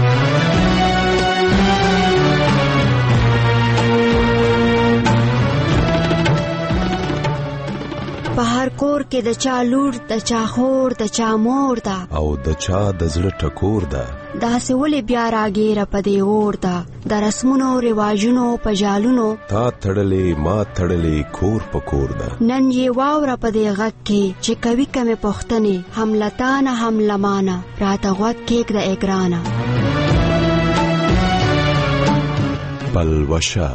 په هر کور کې د چا لور د چا خور د چا مور ده او د چا د زړه ټکور ده داسې ولې بیا راګیره په دې اور ده د رسمونو رواجونو په جالونو تا تړلې ما تړلې کور په کور ده نن یې واوره په دې غږ کې چې کوي کمې پوښتنې هم لتانه هم لمانه راته غوږ کېږده اګرانه پلوشه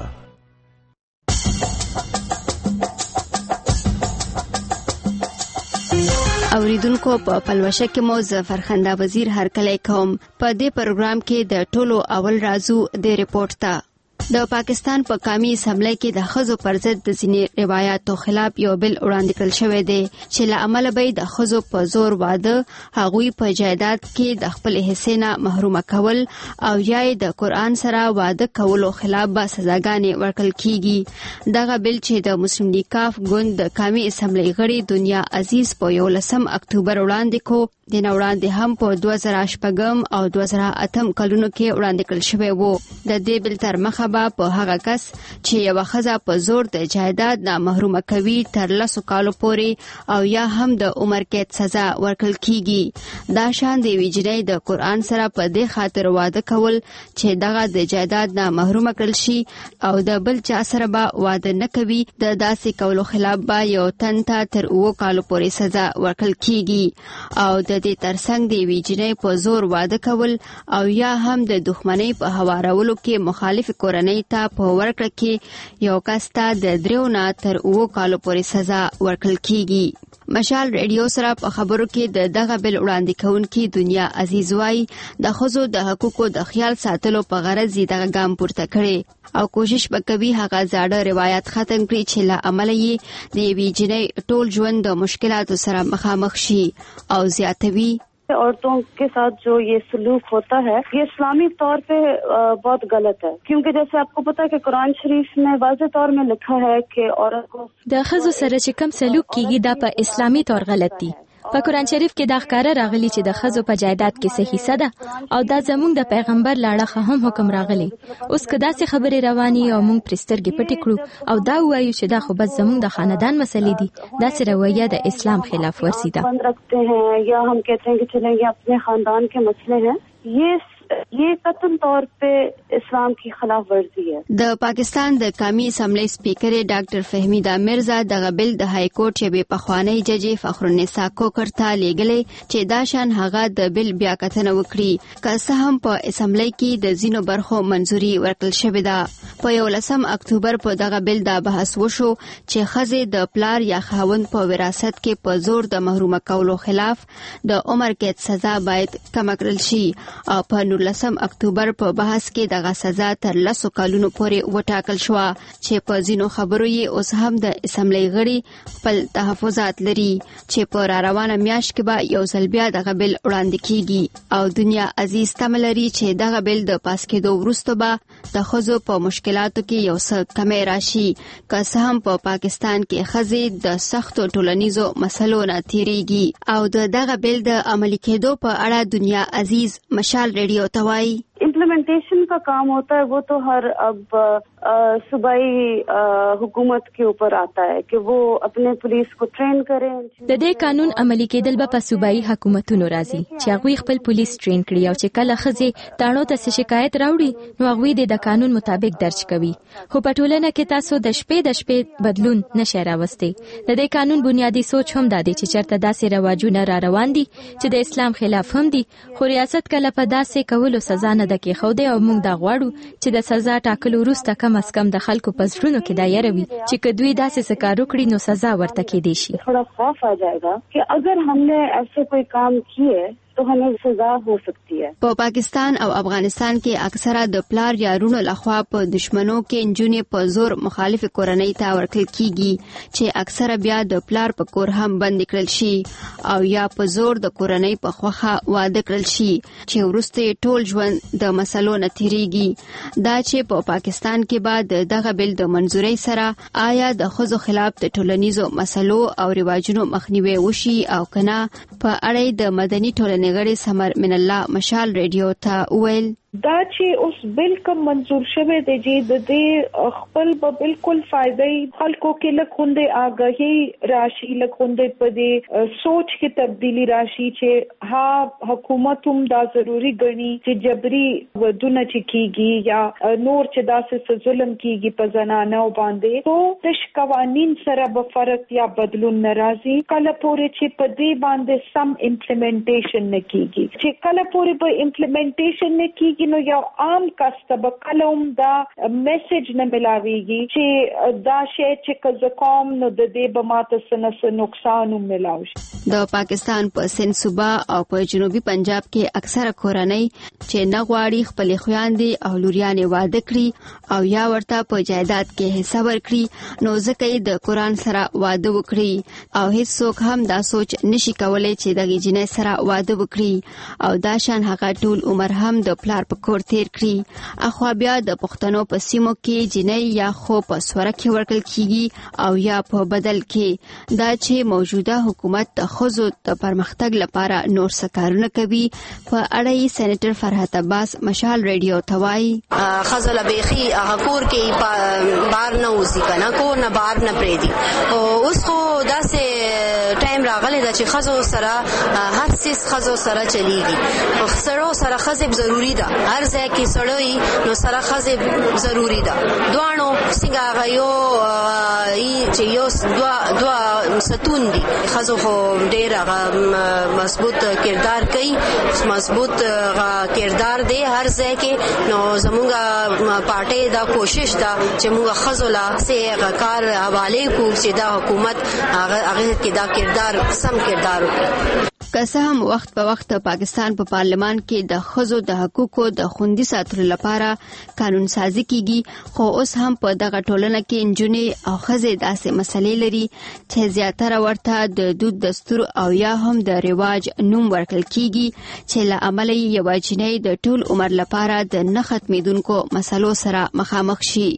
اوریدونکو په پلوشه کې مو فرخنده وزیر هرکلی کوم. په دې پروګرام کې د ټولو اول رازو د ریپورت ته د پاکستان په قومي اسمبلی کې د ښځو پر ضد د ځینې روایتو خلاف یو بل وړاندې کړل شوی دی چې له امله به د ښځو په زور واده هغوی په جایداد کې د خپل حصې نه محرومه کول او یا د قرآن سره واده کولو خلاف به سزاګانې ورکړل کیږي. دغه بل چې د مسلم لیگ کاف ګوند د قومي اسمبلی غړي دنیا عزیز په 11 اکتوبر وړاندې کو د وړاندې هم په 2008 او 2008 کلونو کې وړاندې کړل شوی وو. د دې بل تر مخه په هغه کس چې یو ښځه په زور د جایداد نه محرومه کوي تر 10 کالو پورې او یا هم د عمر قید سزا ورکړل کیږي. دا شان دی ویجنې د قرآن سره په دې خاطر واده کول چې دغه د جایداد نه محرومه کړل شي او د بل چا سره به واده نه کوي د داسې کولو خلاف به یو تن ته تر 9 کالو پورې سزا ورکړل کیږي. او د دې ترڅنګ دی ویجنې په زور واده کول او یا هم د دښمنۍ په هوارولو کې مخالف کورنۍ ته په ورکړه کې یو کس ته د 3 نه تر 9 کالو پورې سزا ورکړل کیږي. مشال ریډیو سره په خبرو کې دغه بل وړاندې کوونکی دنیا عزیز وای د ښځو د حقوقو د خیال ساتلو په غرض دغه ګام پورته کړي او کوشش وکوي هغه زاړه روایت ختم کړي چې له عمله یې د یوې جنۍ ټول ژوند د مشکلاتو سره مخامخ شي او زیاتوي औरतों के साथ जो ये सलूक होता है ये इस्लामी तौर पे बहुत गलत है क्योंकि जैसे आपको पता है कि कुरान शरीफ में वाज़ेह तौर में लिखा है कि औरत को د ښځو سره چې کوم سلوک کیږي دا په اسلامي تور غلط دي. په قرآن شریف کې دا ښکاره راغلي چې د ښځو په جایداد کې څه حصہ ده او دا زموږ د پیغمبر لاړه هم حکم راغلی. اوس که داسې خبرې رواني او موږ پر سترګې پټې کړو او دا وایو چې دا خو بس زموږ د خاندان مسلې دي داسې رویه د اسلام خلاف ورزي ده. یا هم کہتے ہیں کہ چلیں یہ اپنے خاندان کے مسئلے ہیں یہ قطعاً طور पे اسلام کی خلاف ورزی ہے. د پاکستان د قومي اسمبلی سپیکر ډاکټر فهمیده مرزا دغه بل د های کورټ چې به پخوانی جج فخرالنساء کوکر ته لیږلی چې دا شان هغه د بل بیا کتنه وکړي که څه هم په اسمبلی کې د ځینو برخو منځوري ورکړل شوې ده. په 11 اکتوبر په دغه بل دا بحث وشو چې ښځې د پلار یا خاوند په وراثت کې په زور د محرومه کولو خلاف د عمر قید سزا باید کم کړل شي او په 19 اکتوبر په بحث کې دغه سزا تر 10 کلونو پورې وټاکل شو چې په ځینو خبرو یې اوس هم د اسمبلی غړي خپل تحفظات لري چې په روانه میاشت کې به یو ځل بیا دغه بل وړاندې کیږي او دنیا عزیز تمه لري چې دغه بل د پاس کېدو وروسته به د ښځو په مشکلاتو کې یو څه کمی راشي که څه هم په پاکستان کې ښځې د سختو ټولنیزو مسلو نه تیریږي. او دغه بل د عملي کېدو په اړه دنیا عزیز مشال ریډیو توای इम्प्लीमेंटेशन का काम होता है वो तो हर अब सूबाई हुकूमत के ऊपर आता है कि वो अपने पुलिस को ट्रेन करें। د دې قانون عملي کېدل به په صوبایي حکومتونو راځي چې هغوی خپل پولیس ټرین کړي او چې کله ښځې تاڼو ته شکایت راوړي نو هغوی د قانون مطابق درج کوي. خو په ټولنه کې تاسو د شپې بدلون نشئ راوستي. د دې قانون بنیادی سوچ هم دا دی چې چرته داسې رواجونه را روان دي چې د اسلام خلاف هم دي، خو ریاست کله په داسې کولو سزا نه ده کېښودې او موږ دا غواړو چې د سزا ټاکلو وروسته کم از کم د خلکو په زړونو کې دا یره وي چې که دوی داسې څه کار وکړي نو سزا ورته کېدی شي. थोड़ा खौफ आ जाएगा कि अगर हमने ऐसे कोई काम किए तो हमें सजा हो सकती है. په پاکستان او افغانستان کې اکثره د پلار یا رونو لخوا په دشمنو کې انجونې په زور مخالف کورنۍ ته ورکل کیږي چې اکثره بیا د پلار په کور هم بند کړل شي او یا په زور د کورنۍ په خوخه واده کړل شي چې ورسته ټول ژوند د مسلو نه تیریږي. دا چې په پاکستان کې بعد دغه بل د منزوري سره آیا د خزو خلاف د ټولنیزو مسلو او رواجونو مخنیوي وشي او کنه په اړه د مدني ټولنې غړي سمر من الله مشال ریډیو ته ویل دا چې اوس بل کوم منظور شوه دی چې د دې خپل په بالکل فائدې خلکو کې لکوندې آگاهي راشي لکوندې په دې سوچ کې تبدیلی راشي چې ها حکومت هم دا ضروری ګڼي چې جبري ودونه چې کیږي یا نور چې داسې ظلم کیږي په زنانو باندې تو د قوانین سره به فرق یا بدلون ناراضي کله پورې چې په دې باندې سم امپلیمنټیشن نه کیږي چې کله پورې په امپلیمنټیشن نه کیږي نو یو عام کسب کلم دا میسج نه ملاويږي چې دا شی چې کزه کوم نو د دې به ماته سنس نقصان ملاوي. د پاکستان په سند صوبه او په جنوبي پنجاب کې اکثره کورنۍ چې نه غواړي خپل خويندې او لوريانې واده کړي او یا ورته په جایداد کې حصہ ورکړي نو ځکه یې د قران سره واده وکړي او هیڅ څوک هم دا سوچ نشي کولای چې د جنې سره واده وکړي او دا شان هغه ټول عمر هم د پلار په کور تیر کړي. اخوا بیا د پښتنو په سیمو کې جنې یا خو په سوره کې ورکل کیږي او یا په بدل کې. دا چې موجوده حکومت د خزو د پرمختګ لپاره نور سکارونه کوي په اړه یې سېنیټر فرحت عباس مشال ریډیو توای خزل بیخي حکور کې بار نه وځي کنه کو نه بار نه پریدي او اوس خو داسې ټایم راغلی دا چې خزو سره هر څه خزو سره چلیږي او سره سره خزب ضروری ده هر ځای کې سړی نو سره خزب ضروری ده دوانو څنګه غيو چې یو دوا ستون دي خزو خو ډیر مضبوط کردار کوي مضبوط کردار دی هر ځای کې نو زموږه پارټي دا کوشش ده چې موږ خزو لا سه کار حواله کو چې دا حکومت هغه کې دا کردار سم کردار وکړي. که هم وخت په وخت پاکستان په پارلمان کې د خزو د حقوقو د خوندي ساتلو لپاره قانون سازي کیږي خو اوس هم په دغه ټولنه کې انجونې او خزې داسې مسلې لري چې زیاتره ورته د دود دستور او یا هم د رواج نوم ورکل کیږي چې له عمله یو جنۍ د ټول عمر لپاره د نه ختمېدونکو مسلو سره مخامخ شي.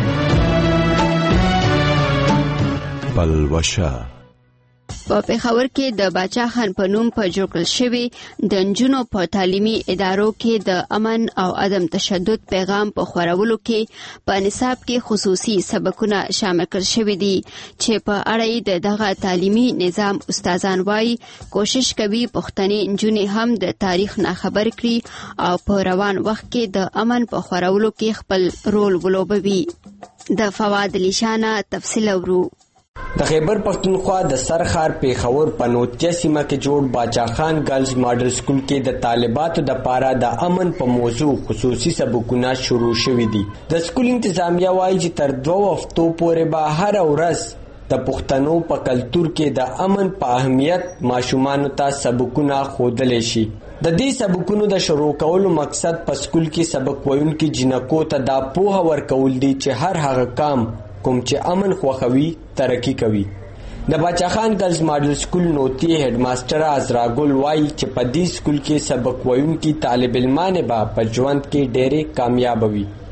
پلوشه په پېښور کې د باچا خان په نوم په جوړ کړل شوی د نجونو په تعلیمي ادارو کې د امن او عدم تشدد پیغام په خورولو کې په نصاب کې خصوصي سبقونه شامل کړل شوی دي چې په اړه د دغه تعلیمي نظام استادان وايي کوشش کوي پښتني نجونې هم د تاریخ نه خبر کړي او په روان وخت کې د امن په خورولو کې خپل رول ولوبوي. د فواد لیشانه تفصیل اورو. د خیبر پختونخوا د سرخار پیښور په نوتیا سیمه کې جوړ باچا خان ګرلز ماډل سکول کې د طالباتو د پاره د امن په موضوع خصوصي سبقونه شروع شوي دي. د سکول انتظامیه وايي چې تر 2 هفتو پورې به هر ورځ د پښتنو په کلچر کې د امن په اهمیت ماشومانو ته سبقونه ښودل شي. د دې سبقونو د شروع کولو مقصد په سکول کې سبق وایونکو جنکو ته دا پوهه ورکول دي چې هر هغه کام کوم چې امن خوښوي ترقی کوي. د باچا خان ګرلز ماډل سکول نوتی هډ ماستر ازراګل وای چې په دې سکول کې سبق وایونکي طالب علمانه به په ژوند کې ډېرې کامیاب وي.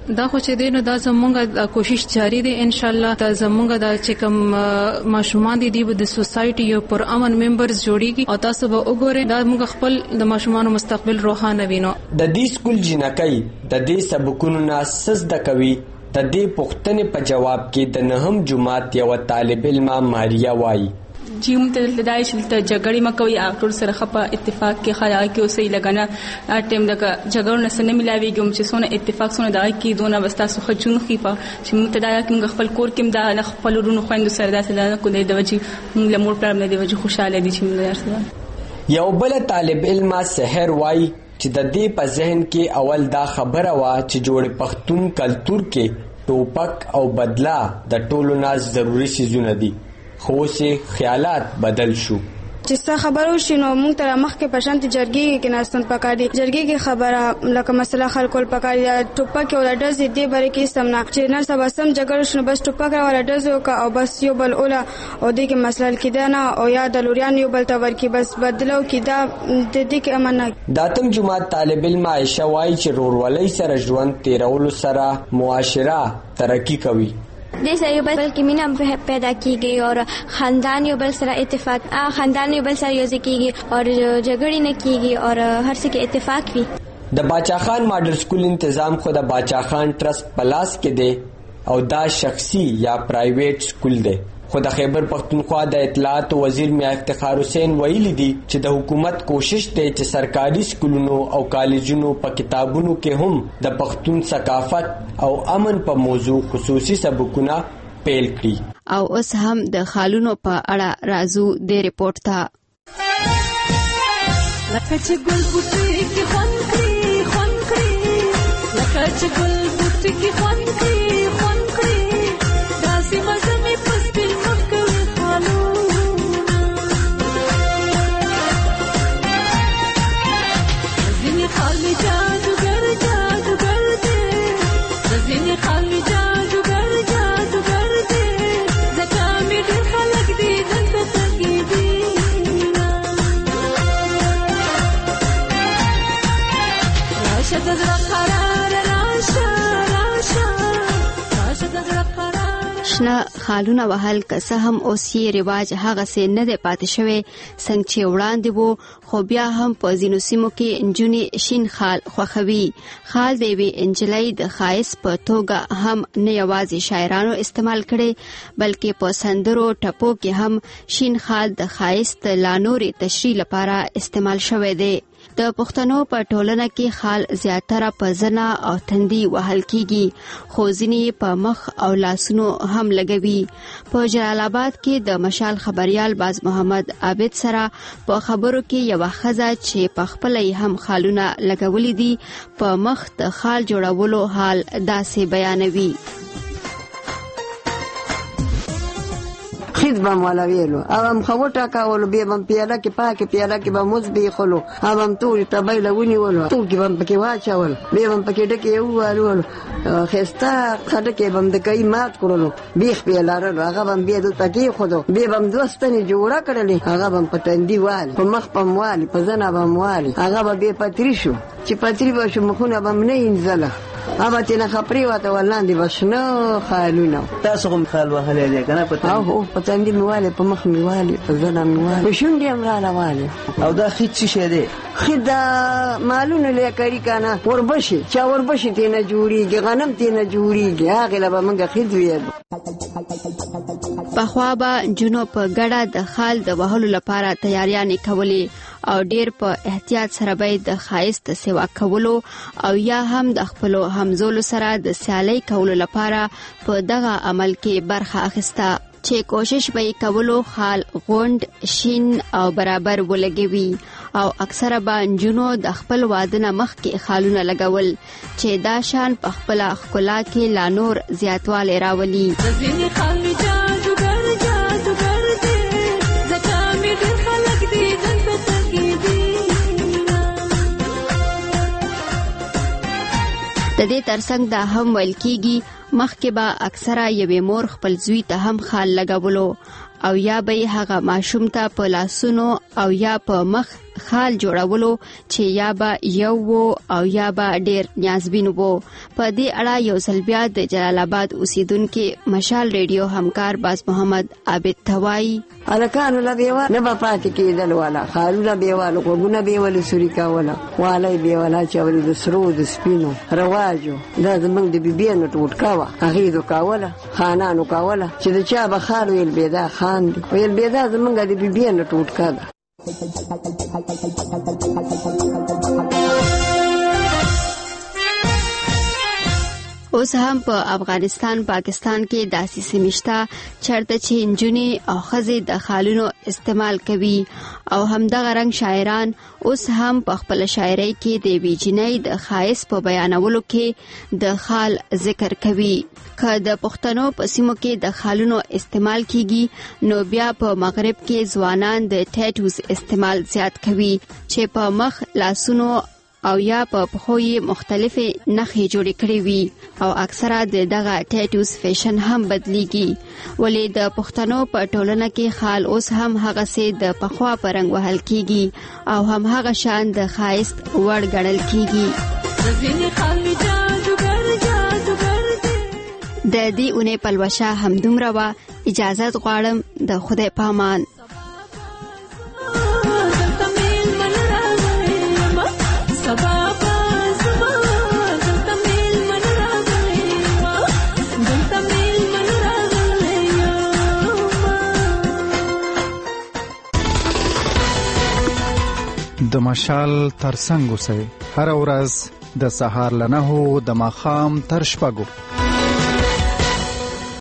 دا خو چې دینو دا زمونږه کوشش جاری دی ان شاء الله. دا زمونږه دا چې کوم ماشومان دي د سوسايټي یو پر امن ممبرز جوړیږي او تاسو به وګورئ دا موږ خپل د ماشومانو مستقبل روښانه وینو. د دې سکول جنکۍ د دې سبقونو نه سزده کوي. د دې پوښتنې په جواب کې د نهم جماعت یو طالب علم ماریا وایي چې موږ ته لدای شل ته جګړې مکوې ټول سره خپه اتفاق کې خلای کې اوسې لګنه ټیم د جګړو نه سن ملاويږي چې سونه اتفاق سونه دای کې دونه وستا سو خجون خيفه چې موږ ته دا کې خپل کور کې دا خپل ورونو خويندو سره داسې کو دی د وجه موږ لمور پرم نه دی وجه خوشاله دي چې موږ درسره. یو بل طالب علم سحر وایي چې د دې په ذهن کې اول دا خبره وا چې جوړ پښتون کلچر کې ټوپک او بدلا د ټولو ناز ضروري شیزونه دي. خو سه خیالات بدل شو. چې څه خبرو شنو موږ تر مخ کې پښانت جرګي کې ناستون پکاري جرګي کې خبره لکه مسله خلکو پکاري ټوپک او لډز دې بره کې سمنا چې نن سبا سم جګړه شنو بس ټوپک او لډز او بس یو بل اوله او دې کې مسله کې دا نه او یا د لوريان یو بل تور کې بس بدلو کې دا دې کې امانه. داتم جماعت طالب علم عائشہ وای چې رورولۍ سره ژوند تیرولو سره معاشره ترقی کوي. जैसे यो बल की मीना पैदा की गई और खानदान यो बल सरा इत्तेफाक खानदान यो बल सरा योजी की गई और झगड़ी न की गई और हर से के इत्तेफाक भी. د باچا خان ماډل سکول تنظیم خو د باچا خان ټرست پلاس کې دی او دا شخصي یا پرایویټ سکول دی. خو د خیبر پختونخوا د اطلاعات وزیر میا افتخار حسین ویلي دي چې د حکومت کوشش دی چې سرکاري سکولونو او کالجونو په کتابونو کې هم د پښتون ثقافت او امن په موضوع خصوصي سبقونه پیل کړي. او اوس هم د خالونو په اړه راځو د ریپورت ته. لکه چې ګل بوټي کې خوان کړی لکه چې ګل بوټي کې خوان کړی داسې مزه مې پستل مکوي خالو زینې خالي جادوګر دې زینې خالي جادوګر دې زکه مې ډېر خلک دي دلته تنګي دي راشه د زړه قرار راشه شنه خالونه وهل که څه هم اوس یې رواج هغه څه نه دی پاتې شوی څنګه چې وړاندې وو خو بیا هم په ځینو سیمو کې نجونې شین خال خوښوي. خال د یوې نجلۍ د ښایست په توګه هم نه یوازې شاعرانو استعمال کړي بلکې په سندرو ټپو کې هم شین خال د ښایست لا نورې تشریح لپاره استعمال شوی دی. د پښتنو په ټولنه کې خال زیاتره په زنه او تندي وهل کیږي خو ځینې په مخ او لاسونو هم لګوي. په جلال آباد کې د مشال خبريال باز محمد عابد سره په خبرو کې یو ښځه چې په خپل هم خالونه لګولې دي په مخ د خال جوړولو حال داسې بیانوي. خید بم والا ویلو اوام خوټا کاولو به بم پیاله کې پاکه پیاله کې به موز به خلو اوام ټول تبای لونی ولو ټول کې بم پکې واچول به بم پکې ډکه یو والو خستا خټه کې بم د کای مات کړلو بیخ پیاله راغله هغه بم به د پکې خودو به بم دوستنی جوړه کړلې هغه بم پټندې وال په مخ په موالي په زنه بم موالي هغه به پاتری شو چې پاتری به شو مخونه بم نه انځله اما تینا خپری واته ولاندې بشنو خالونه تاسو هم خال وهلې دي کنه پته او پتاندې میواله په مخ میواله په زنه میواله په شونډې امراله واله او دا خید څه شه دي خدا مالونه لیکري کنه وربشي چا وربشي تینا جوړیږي غنم تینا جوړیږي هغه لبا منګه خید ویل. پخوا به جنو په ګډه د خال د وهلو لپاره تیاریانې کولې او ډیر په احتیاط سره به د خایست سیوا کولو او یا هم د خپلو همزولو سره د سیالۍ کولو لپاره په دغه عمل کې برخه اخیسته چې کوشش به کولو خال غوند شین او برابر ولګوي او اکثره به جنو د خپل وادنه مخ کې خالونه لګول چې دا شان په خپل خلا کې لا نور زیاتواله راولي. د دې ترڅنګ دا هم ویل کیږي مخکې به اکثره یوې مور خپل زوی ته هم خال لګولو او یا به هغه ماشوم ته په لاسونو او یا په مخ خال جوړولو چې یا به یو وو او یا به ډیر نیازبین وو. په دې اړه یو ځل بیا د جلال آباد اوسیدونکو مشال ریډیو همکار باز محمد عابد توای الکانو لا بیوا نه په پاتې کېدل ولا خالونه بیوالو کوونه بیول سوري کاوله والای بیولا چوري د سرو د سپینو رواجو دا زمنګ د بیبيانو ټوټ کاوه هغه دو کاوله خانانو کاوله چې د چا به خال ویل بيدا خان ویل بيدا زمنګ د بیبيانو ټوټ کاوه. اوس هم په افغانستان پاکستان کې داسې سیمشتا چرته چې انجونی او خزې د خالونو استعمال کوي او همدغه رنګ شاعران اوس هم په خپل شاعرۍ کې د بیجنۍ د خاص په بیانولو کې د خال ذکر کوي. که د پښتنو په سیمو کې د خالونو استعمال کیږي نو بیا په مغرب کې ځوانان د ټیټوز استعمال زیات کوي چې په مخ لاسونو او یا په پخوی مختلفه نخې جوړې کړې وي او اکثره دغه ټیټوز فیشن هم بدلیږي. ولې د پښتنو په ټولنه کې خال اوس هم هغه سي د پخوا پرنګ وهل کیږي او هم هغه شان د خایست وړ ګڼل کیږي. د دې اونې پلوشه هم دومره وا اجازه غواړم د خدای پامان. د مشال ترڅنګ اوسئ هر ورځ د سهار له 9 د ماښام تر 6